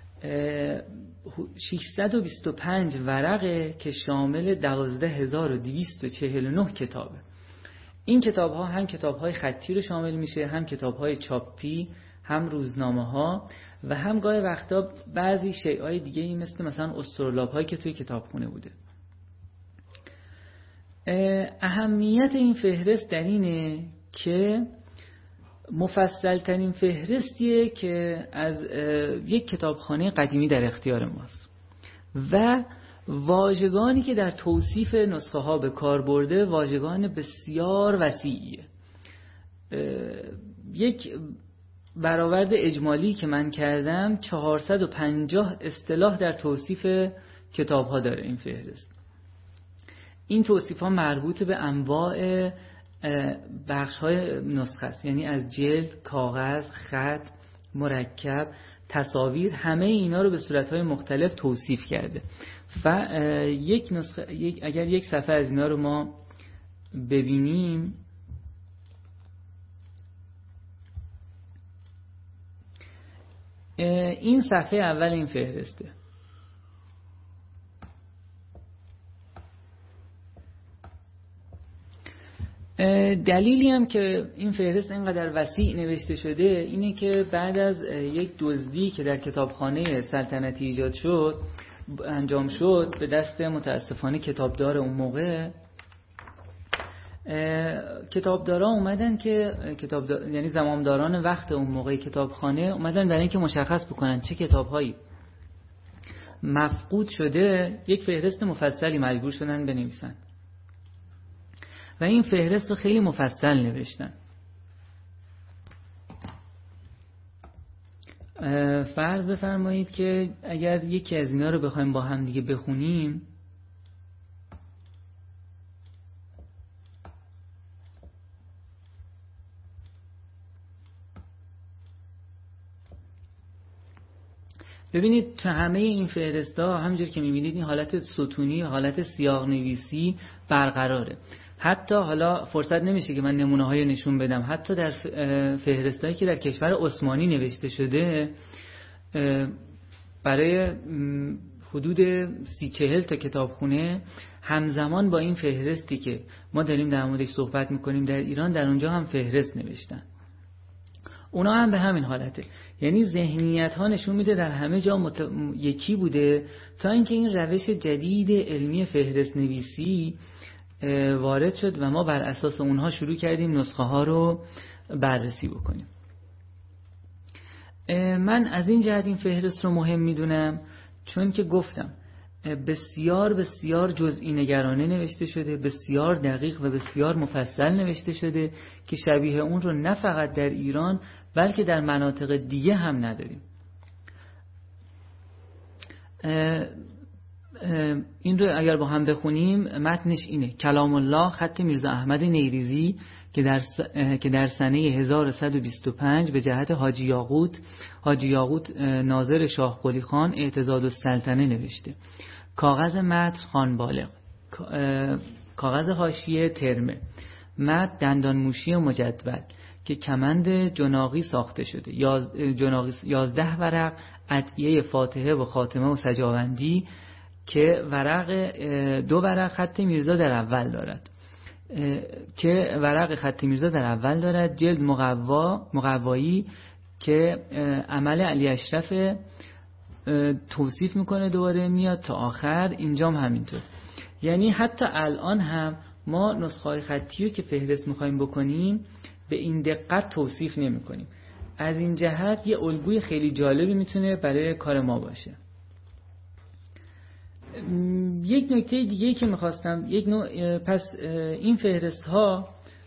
625 ورقه که شامل 12249 کتابه. این کتاب‌ها هم کتاب‌های خطی رو شامل میشه، هم کتاب‌های چاپی، هم روزنامه‌ها و هم گاهی وقتا بعضی شیءهای دیگه‌ای مثلا استرولاب‌هایی که توی کتابخونه بوده. اهمیت این فهرست در اینه که مفصل ترین فهرستیه که از یک کتابخانه قدیمی در اختیار ماست و واژگانی که در توصیف نسخه ها به کار برده واژگان بسیار وسیعیه. یک برآورد اجمالی که من کردم 450 اصطلاح در توصیف کتاب ها داره این فهرست. این توصیف ها مربوط به انواع بخش های نسخه است، یعنی از جلد، کاغذ، خط، مرکب، تصاویر، همه اینا رو به صورت‌های مختلف توصیف کرده و اگر یک صفحه از اینا رو ما ببینیم این صفحه اول این فهرسته. دلیلی هم که این فهرست اینقدر وسیع نوشته شده اینه که بعد از یک دزدی که در کتابخانه سلطنتی انجام شد به دست متاسفانه کتابدار اون موقع، کتابدارا اومدن که یعنی زمامداران وقت اون موقع کتابخانه اومدن برای اینکه مشخص بکنن چه کتابهایی مفقود شده یک فهرست مفصلی مجبور شدن بنویسن و این فهرست رو خیلی مفصل نوشتن. فرض بفرمایید که اگر یکی از اینا رو بخوایم با هم دیگه بخونیم، ببینید تو همه این فهرست‌ها همونجور که می‌بینید این حالت ستونی، حالت سیاق نویسی برقراره. حتی حالا فرصت نمیشه که من نمونه‌های نشون بدم، حتی در فهرستایی که در کشور عثمانی نوشته شده برای حدود 30-40 تا کتابخونه همزمان با این فهرستی که ما داریم در موردش صحبت میکنیم در ایران، در اونجا هم فهرست نوشتن. اونا هم به همین حالته، یعنی ذهنیت ها نشون میده در همه جا یکی بوده تا اینکه این روش جدید علمی فهرست نویسی وارد شد و ما بر اساس اونها شروع کردیم نسخه ها رو بررسی بکنیم. من از این جهت این فهرست رو مهم میدونم چون که گفتم بسیار بسیار جزئی نگرانه نوشته شده، بسیار دقیق و بسیار مفصل نوشته شده که شبیه اون رو نه فقط در ایران بلکه در مناطق دیگه هم نداریم. این رو اگر با هم بخونیم متنش اینه: کلام الله خط میرزا احمد نیریزی که در سنه 1125 به جهت حاجی یاقوت ناظر شاه قلی خان اعتضاد السلطنه نوشته. کاغذ متن خان بالغ، کاغذ حاشیه ترمه، متن دندان موشی مجدول که کمند جناغی ساخته شده، 11 ورق ادعیه فاتحه و خاتمه و سجاوندی که دو ورق خط میرزا در اول دارد، جلد مقوایی که عمل علی اشرف توصیف میکنه، دوباره میاد تا آخر، اینجام همینطور. یعنی حتی الان هم ما نسخه‌های خطی رو که فهرست میخوایم بکنیم به این دقت توصیف نمیکنیم. از این جهت یه الگوی خیلی جالبی میتونه برای کار ما باشه. یک نکته دیگه که میخواستم پس این فهرست ها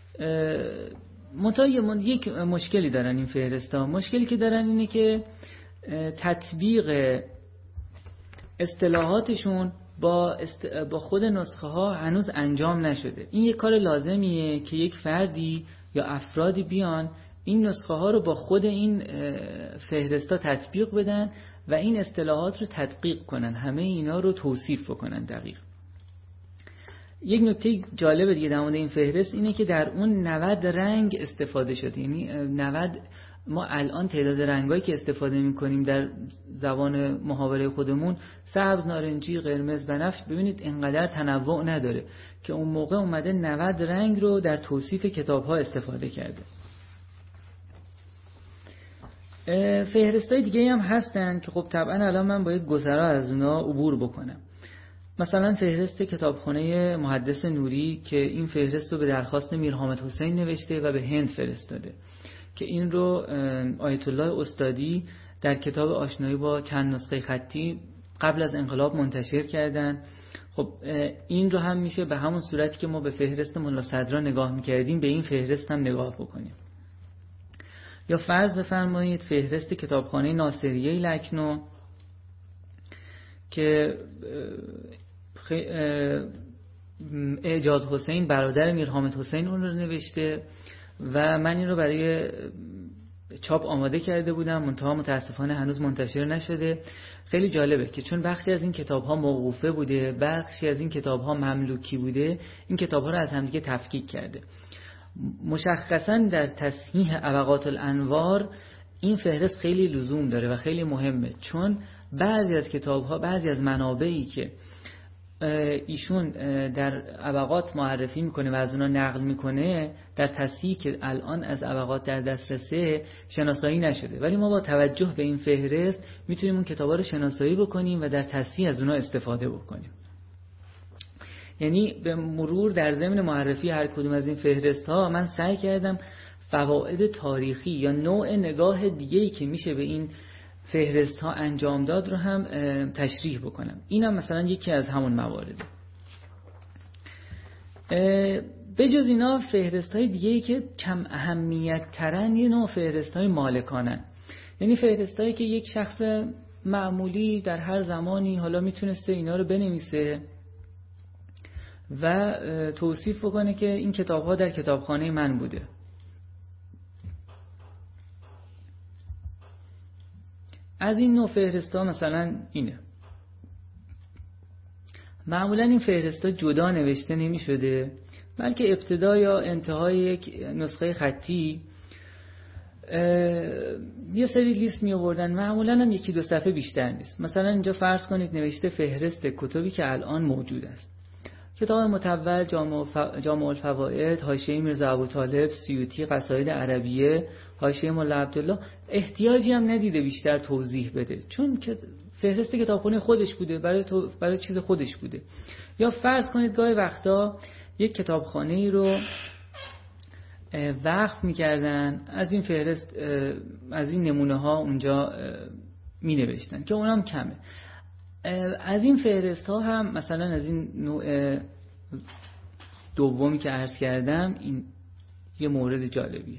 یک مشکلی دارن. این فهرست ها مشکلی که دارن اینه که تطبیق اصطلاحاتشون با خود نسخه ها هنوز انجام نشده. این یک کار لازمیه که یک فردی یا افرادی بیان این نسخه ها رو با خود این فهرست ها تطبیق بدن و این اصطلاحات رو تدقیق کنن، همه اینا رو توصیف بکنن دقیق. یک نکته جالب دیگه در مورد این فهرست اینه که در اون 90 رنگ استفاده شده. یعنی 90 ما الان تعداد رنگایی که استفاده می‌کنیم در زبان محاوره خودمون سبز، نارنجی، قرمز، بنفش، ببینید اینقدر تنوع نداره که اون موقع اومده 90 رنگ رو در توصیف کتاب‌ها استفاده کرده. فهرستای دیگه هم هستن که خب طبعا الان من باید گذرا از اونا عبور بکنم. مثلا فهرست کتابخانه محدث نوری که این فهرست رو به درخواست میر حامد حسین نوشته و به هند فرستاده که این رو آیت الله استادی در کتاب آشنایی با چند نسخه خطی قبل از انقلاب منتشر کردن. خب این رو هم میشه به همون صورتی که ما به فهرست ملا صدرا نگاه میکردیم به این فهرست هم نگاه بکنیم. یا فرض بفرمایید فهرست کتابخانه ناصریه لکنو که اعجاز حسین برادر میر حامد حسین اون رو نوشته و من این رو برای چاپ آماده کرده بودم، منتها متاسفانه هنوز منتشر نشده. خیلی جالبه که چون بخشی از این کتاب‌ها موقوفه بوده، بخشی از این کتاب‌ها مملوکی بوده، این کتاب‌ها رو از همدیگه تفکیک کرده. مشخصاً در تصحیح ابقات الانوار این فهرست خیلی لزوم داره و خیلی مهمه، چون بعضی از کتاب‌ها، بعضی از منابعی که ایشون در ابقات معرفی میکنه و از اونا نقل میکنه در تصحیح که الان از ابقات در دسترسه شناسایی نشده، ولی ما با توجه به این فهرست میتونیم اون کتابا رو شناسایی بکنیم و در تصحیح از اونا استفاده بکنیم. یعنی به مرور در ضمن معرفی هر کدوم از این فهرست ها من سعی کردم فواید تاریخی یا نوع نگاه دیگه‌ای که میشه به این فهرست ها انجام داد رو هم تشریح بکنم. اینم مثلا یکی از همون موارد. بجز اینا فهرست های دیگه‌ای که کم اهمیت ترن یه نوع فهرست های مالکانن. یعنی فهرست هایی که یک شخص معمولی در هر زمانی حالا میتونسته اینا رو بنویسه و توصیف بکنه که این کتاب ها در کتابخانه من بوده. از این نوع فهرست ها مثلا اینه. معمولا این فهرست ها جدا نوشته نمی شده، بلکه ابتدا یا انتهای یک نسخه خطی یه سری لیست می آوردن. معمولا هم یکی دو صفحه بیشتر نیست. مثلا اینجا فرض کنید نوشته فهرست کتبی که الان موجود است: کتاب متول، جامع الفوائد، حاشیه میرزا ابوطالب، سیوطی، قصاید عربیه، حاشیه مولا عبدالله. احتیاجی هم ندیده بیشتر توضیح بده، چون فهرست کتابخونه خودش بوده، برای چیز خودش بوده. یا فرض کنید گاهی وقتا یک کتابخانه‌ای رو وقف می‌کردن، از این فهرست از این نمونه ها اونجا می‌نوشتن که اونم کمه. از این فهرست ها هم مثلا از این نوع دومی که عرض کردم، این یه مورد جالبیه.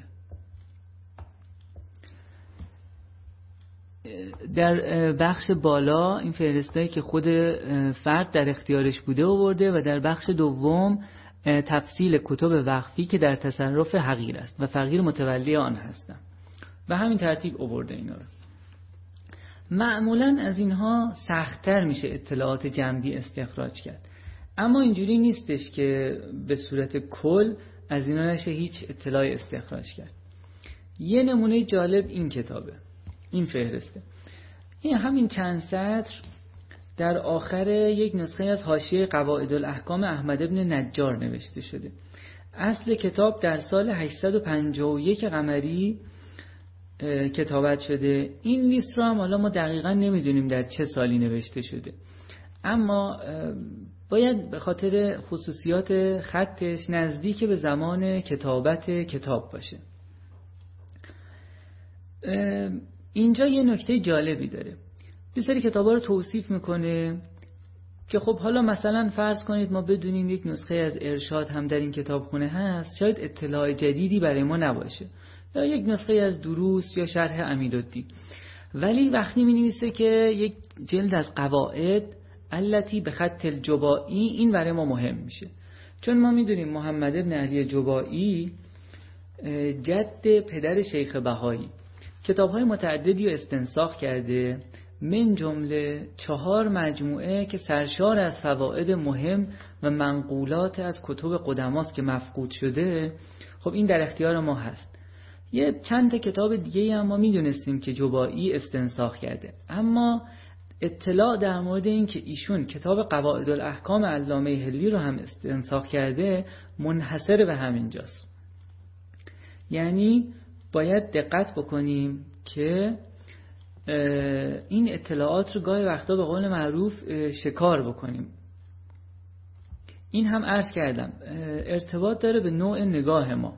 در بخش بالا این فهرستایی که خود فرد در اختیارش بوده آورده و در بخش دوم تفصیل کتب وقفی که در تصرف حقیر است و فقیر متولی آن هستم و همین ترتیب آورده اینا رو. معمولا از اینها سخت‌تر میشه اطلاعات جنبی استخراج کرد، اما اینجوری نیستش که به صورت کل از اینا نشه هیچ اطلاعی استخراج کرد. یه نمونه جالب این کتابه، این فهرسته. این همین چند سطر در آخر یک نسخه از حاشیه قواعد الاحکام احمد ابن نجار نوشته شده. اصل کتاب در سال 851 قمری کتابت شده. این لیست رو هم حالا ما دقیقا نمیدونیم در چه سالی نوشته شده، اما باید به خاطر خصوصیات خطش نزدیک به زمان کتابت کتاب باشه. اینجا یه نکته جالبی داره. بسیاری کتابا رو توصیف میکنه که خب حالا مثلا فرض کنید ما بدونیم یک نسخه از ارشاد هم در این کتابخونه هست، شاید اطلاع جدیدی برای ما نباشه، یا یک نسخه از دروس یا شرح امیرالدین. ولی وقتی می‌نویسه که یک جلد از قواعد التی به خط الجبائی، این برای ما مهم میشه، چون ما میدونیم محمد ابن علی جبائی جد پدر شیخ بهایی کتاب‌های متعددی رو استنساخ کرده، من جمله 4 مجموعه که سرشار از فواید مهم و منقولات از کتب قدماست که مفقود شده. خب این در اختیار ما هست. یه چند تا کتاب دیگه هم ما میدونستیم که جبائی استنساخ کرده، اما اطلاع در مورد این که ایشون کتاب قواعد الاحکام علامه حلی رو هم استنساخ کرده منحصر به همینجاست. یعنی باید دقت بکنیم که این اطلاعات رو گاهی وقتا به قول معروف شکار بکنیم. این هم عرض کردم ارتباط داره به نوع نگاه ما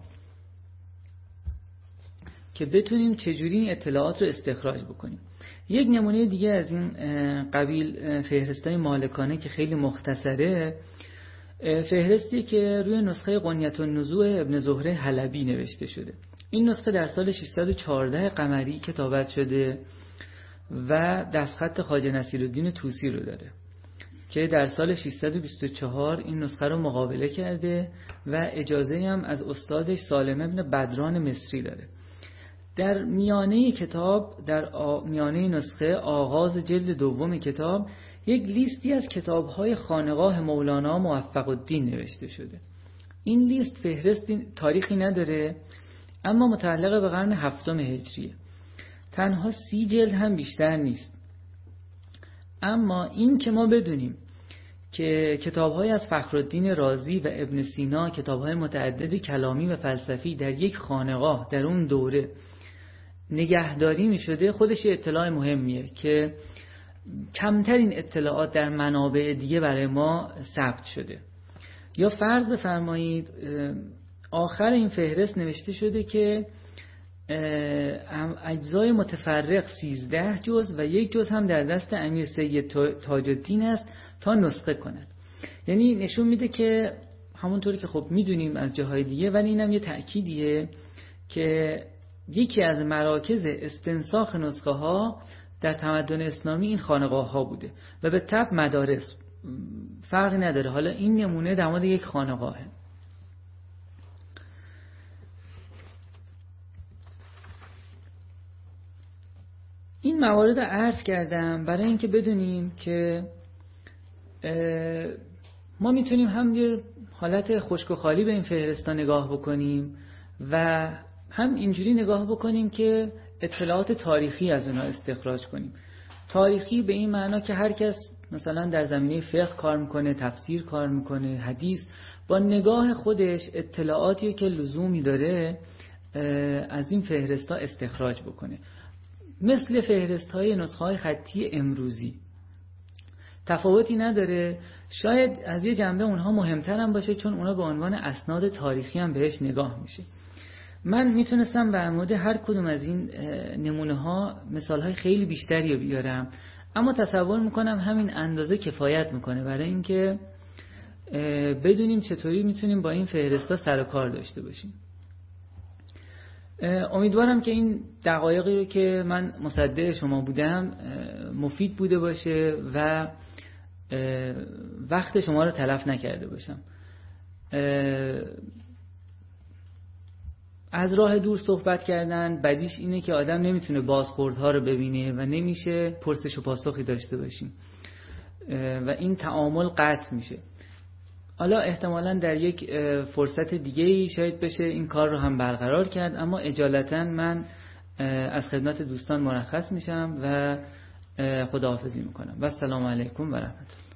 که بتونیم چجوری این اطلاعات رو استخراج بکنیم. یک نمونه دیگه از این قبیل فهرستای مالکانه که خیلی مختصره، فهرستی که روی نسخه غنیة النزوع ابن زهره حلبی نوشته شده. این نسخه در سال 614 قمری کتابت شده و دستخط خواجه نصیرالدین طوسی رو داره که در سال 624 این نسخه رو مقابله کرده و اجازه هم از استادش سالم ابن بدران مصری داره. در میانه کتاب، در میانه نسخه آغاز جلد دوم کتاب، یک لیستی از کتاب‌های خانقاه مولانا موفق الدین نوشته شده. این لیست فهرست تاریخی نداره، اما متعلق به قرن 7 هجریه. تنها 30 جلد هم بیشتر نیست. اما این که ما بدونیم که کتاب‌های از فخرالدین رازی و ابن سینا، کتاب‌های متعدد کلامی و فلسفی در یک خانقاه در اون دوره نگهداری می شده، خودش اطلاع مهمیه که کمترین اطلاعات در منابع دیگه برای ما ثبت شده. یا فرض بفرمایید آخر این فهرست نوشته شده که اجزای متفرق 13 جزء و 1 جزء هم در دست امیر سید تاج الدین است تا نسخه کند. یعنی نشون میده که همونطوری که خب میدونیم از جاهای دیگه، ولی اینم یه تأکیدیه که یکی از مراکز استنساخ نسخه ها در تمدن اسلامی این خانقاه ها بوده و به طبع مدارس فرقی نداره. حالا این نمونه در مورد یک خانقاهه. این موارد رو عرض کردم برای اینکه بدونیم که ما میتونیم هم یه حالت خشک و خالی به این فهرستا نگاه بکنیم و هم اینجوری نگاه بکنیم که اطلاعات تاریخی از اونها استخراج کنیم. تاریخی به این معنا که هر کس مثلا در زمینه فقه کار میکنه، تفسیر کار میکنه، حدیث، با نگاه خودش اطلاعاتی که لزومی داره از این فهرستا استخراج بکنه. مثل فهرست‌های نسخه‌های خطی امروزی تفاوتی نداره. شاید از یه جنبه اونها مهمتر هم باشه چون اونها به عنوان اسناد تاریخی هم بهش نگاه میشه. من میتونستم به مورد هر کدوم از این نمونه ها مثال های خیلی بیشتری رو بیارم، اما تصور میکنم همین اندازه کفایت میکنه برای اینکه بدونیم چطوری میتونیم با این فهرستا سر و کار داشته باشیم. امیدوارم که این دقایقی رو که من مصدق شما بودم مفید بوده باشه و وقت شما رو تلف نکرده باشم. از راه دور صحبت کردن بدیش اینه که آدم نمیتونه بازخوردها رو ببینه و نمیشه پرسش و پاسخی داشته باشیم و این تعامل قطع میشه. حالا احتمالاً در یک فرصت دیگه‌ای شاید بشه این کار رو هم برقرار کرد، اما اجالتاً من از خدمت دوستان مرخص میشم و خداحافظی میکنم و السلام علیکم و رحمت الله.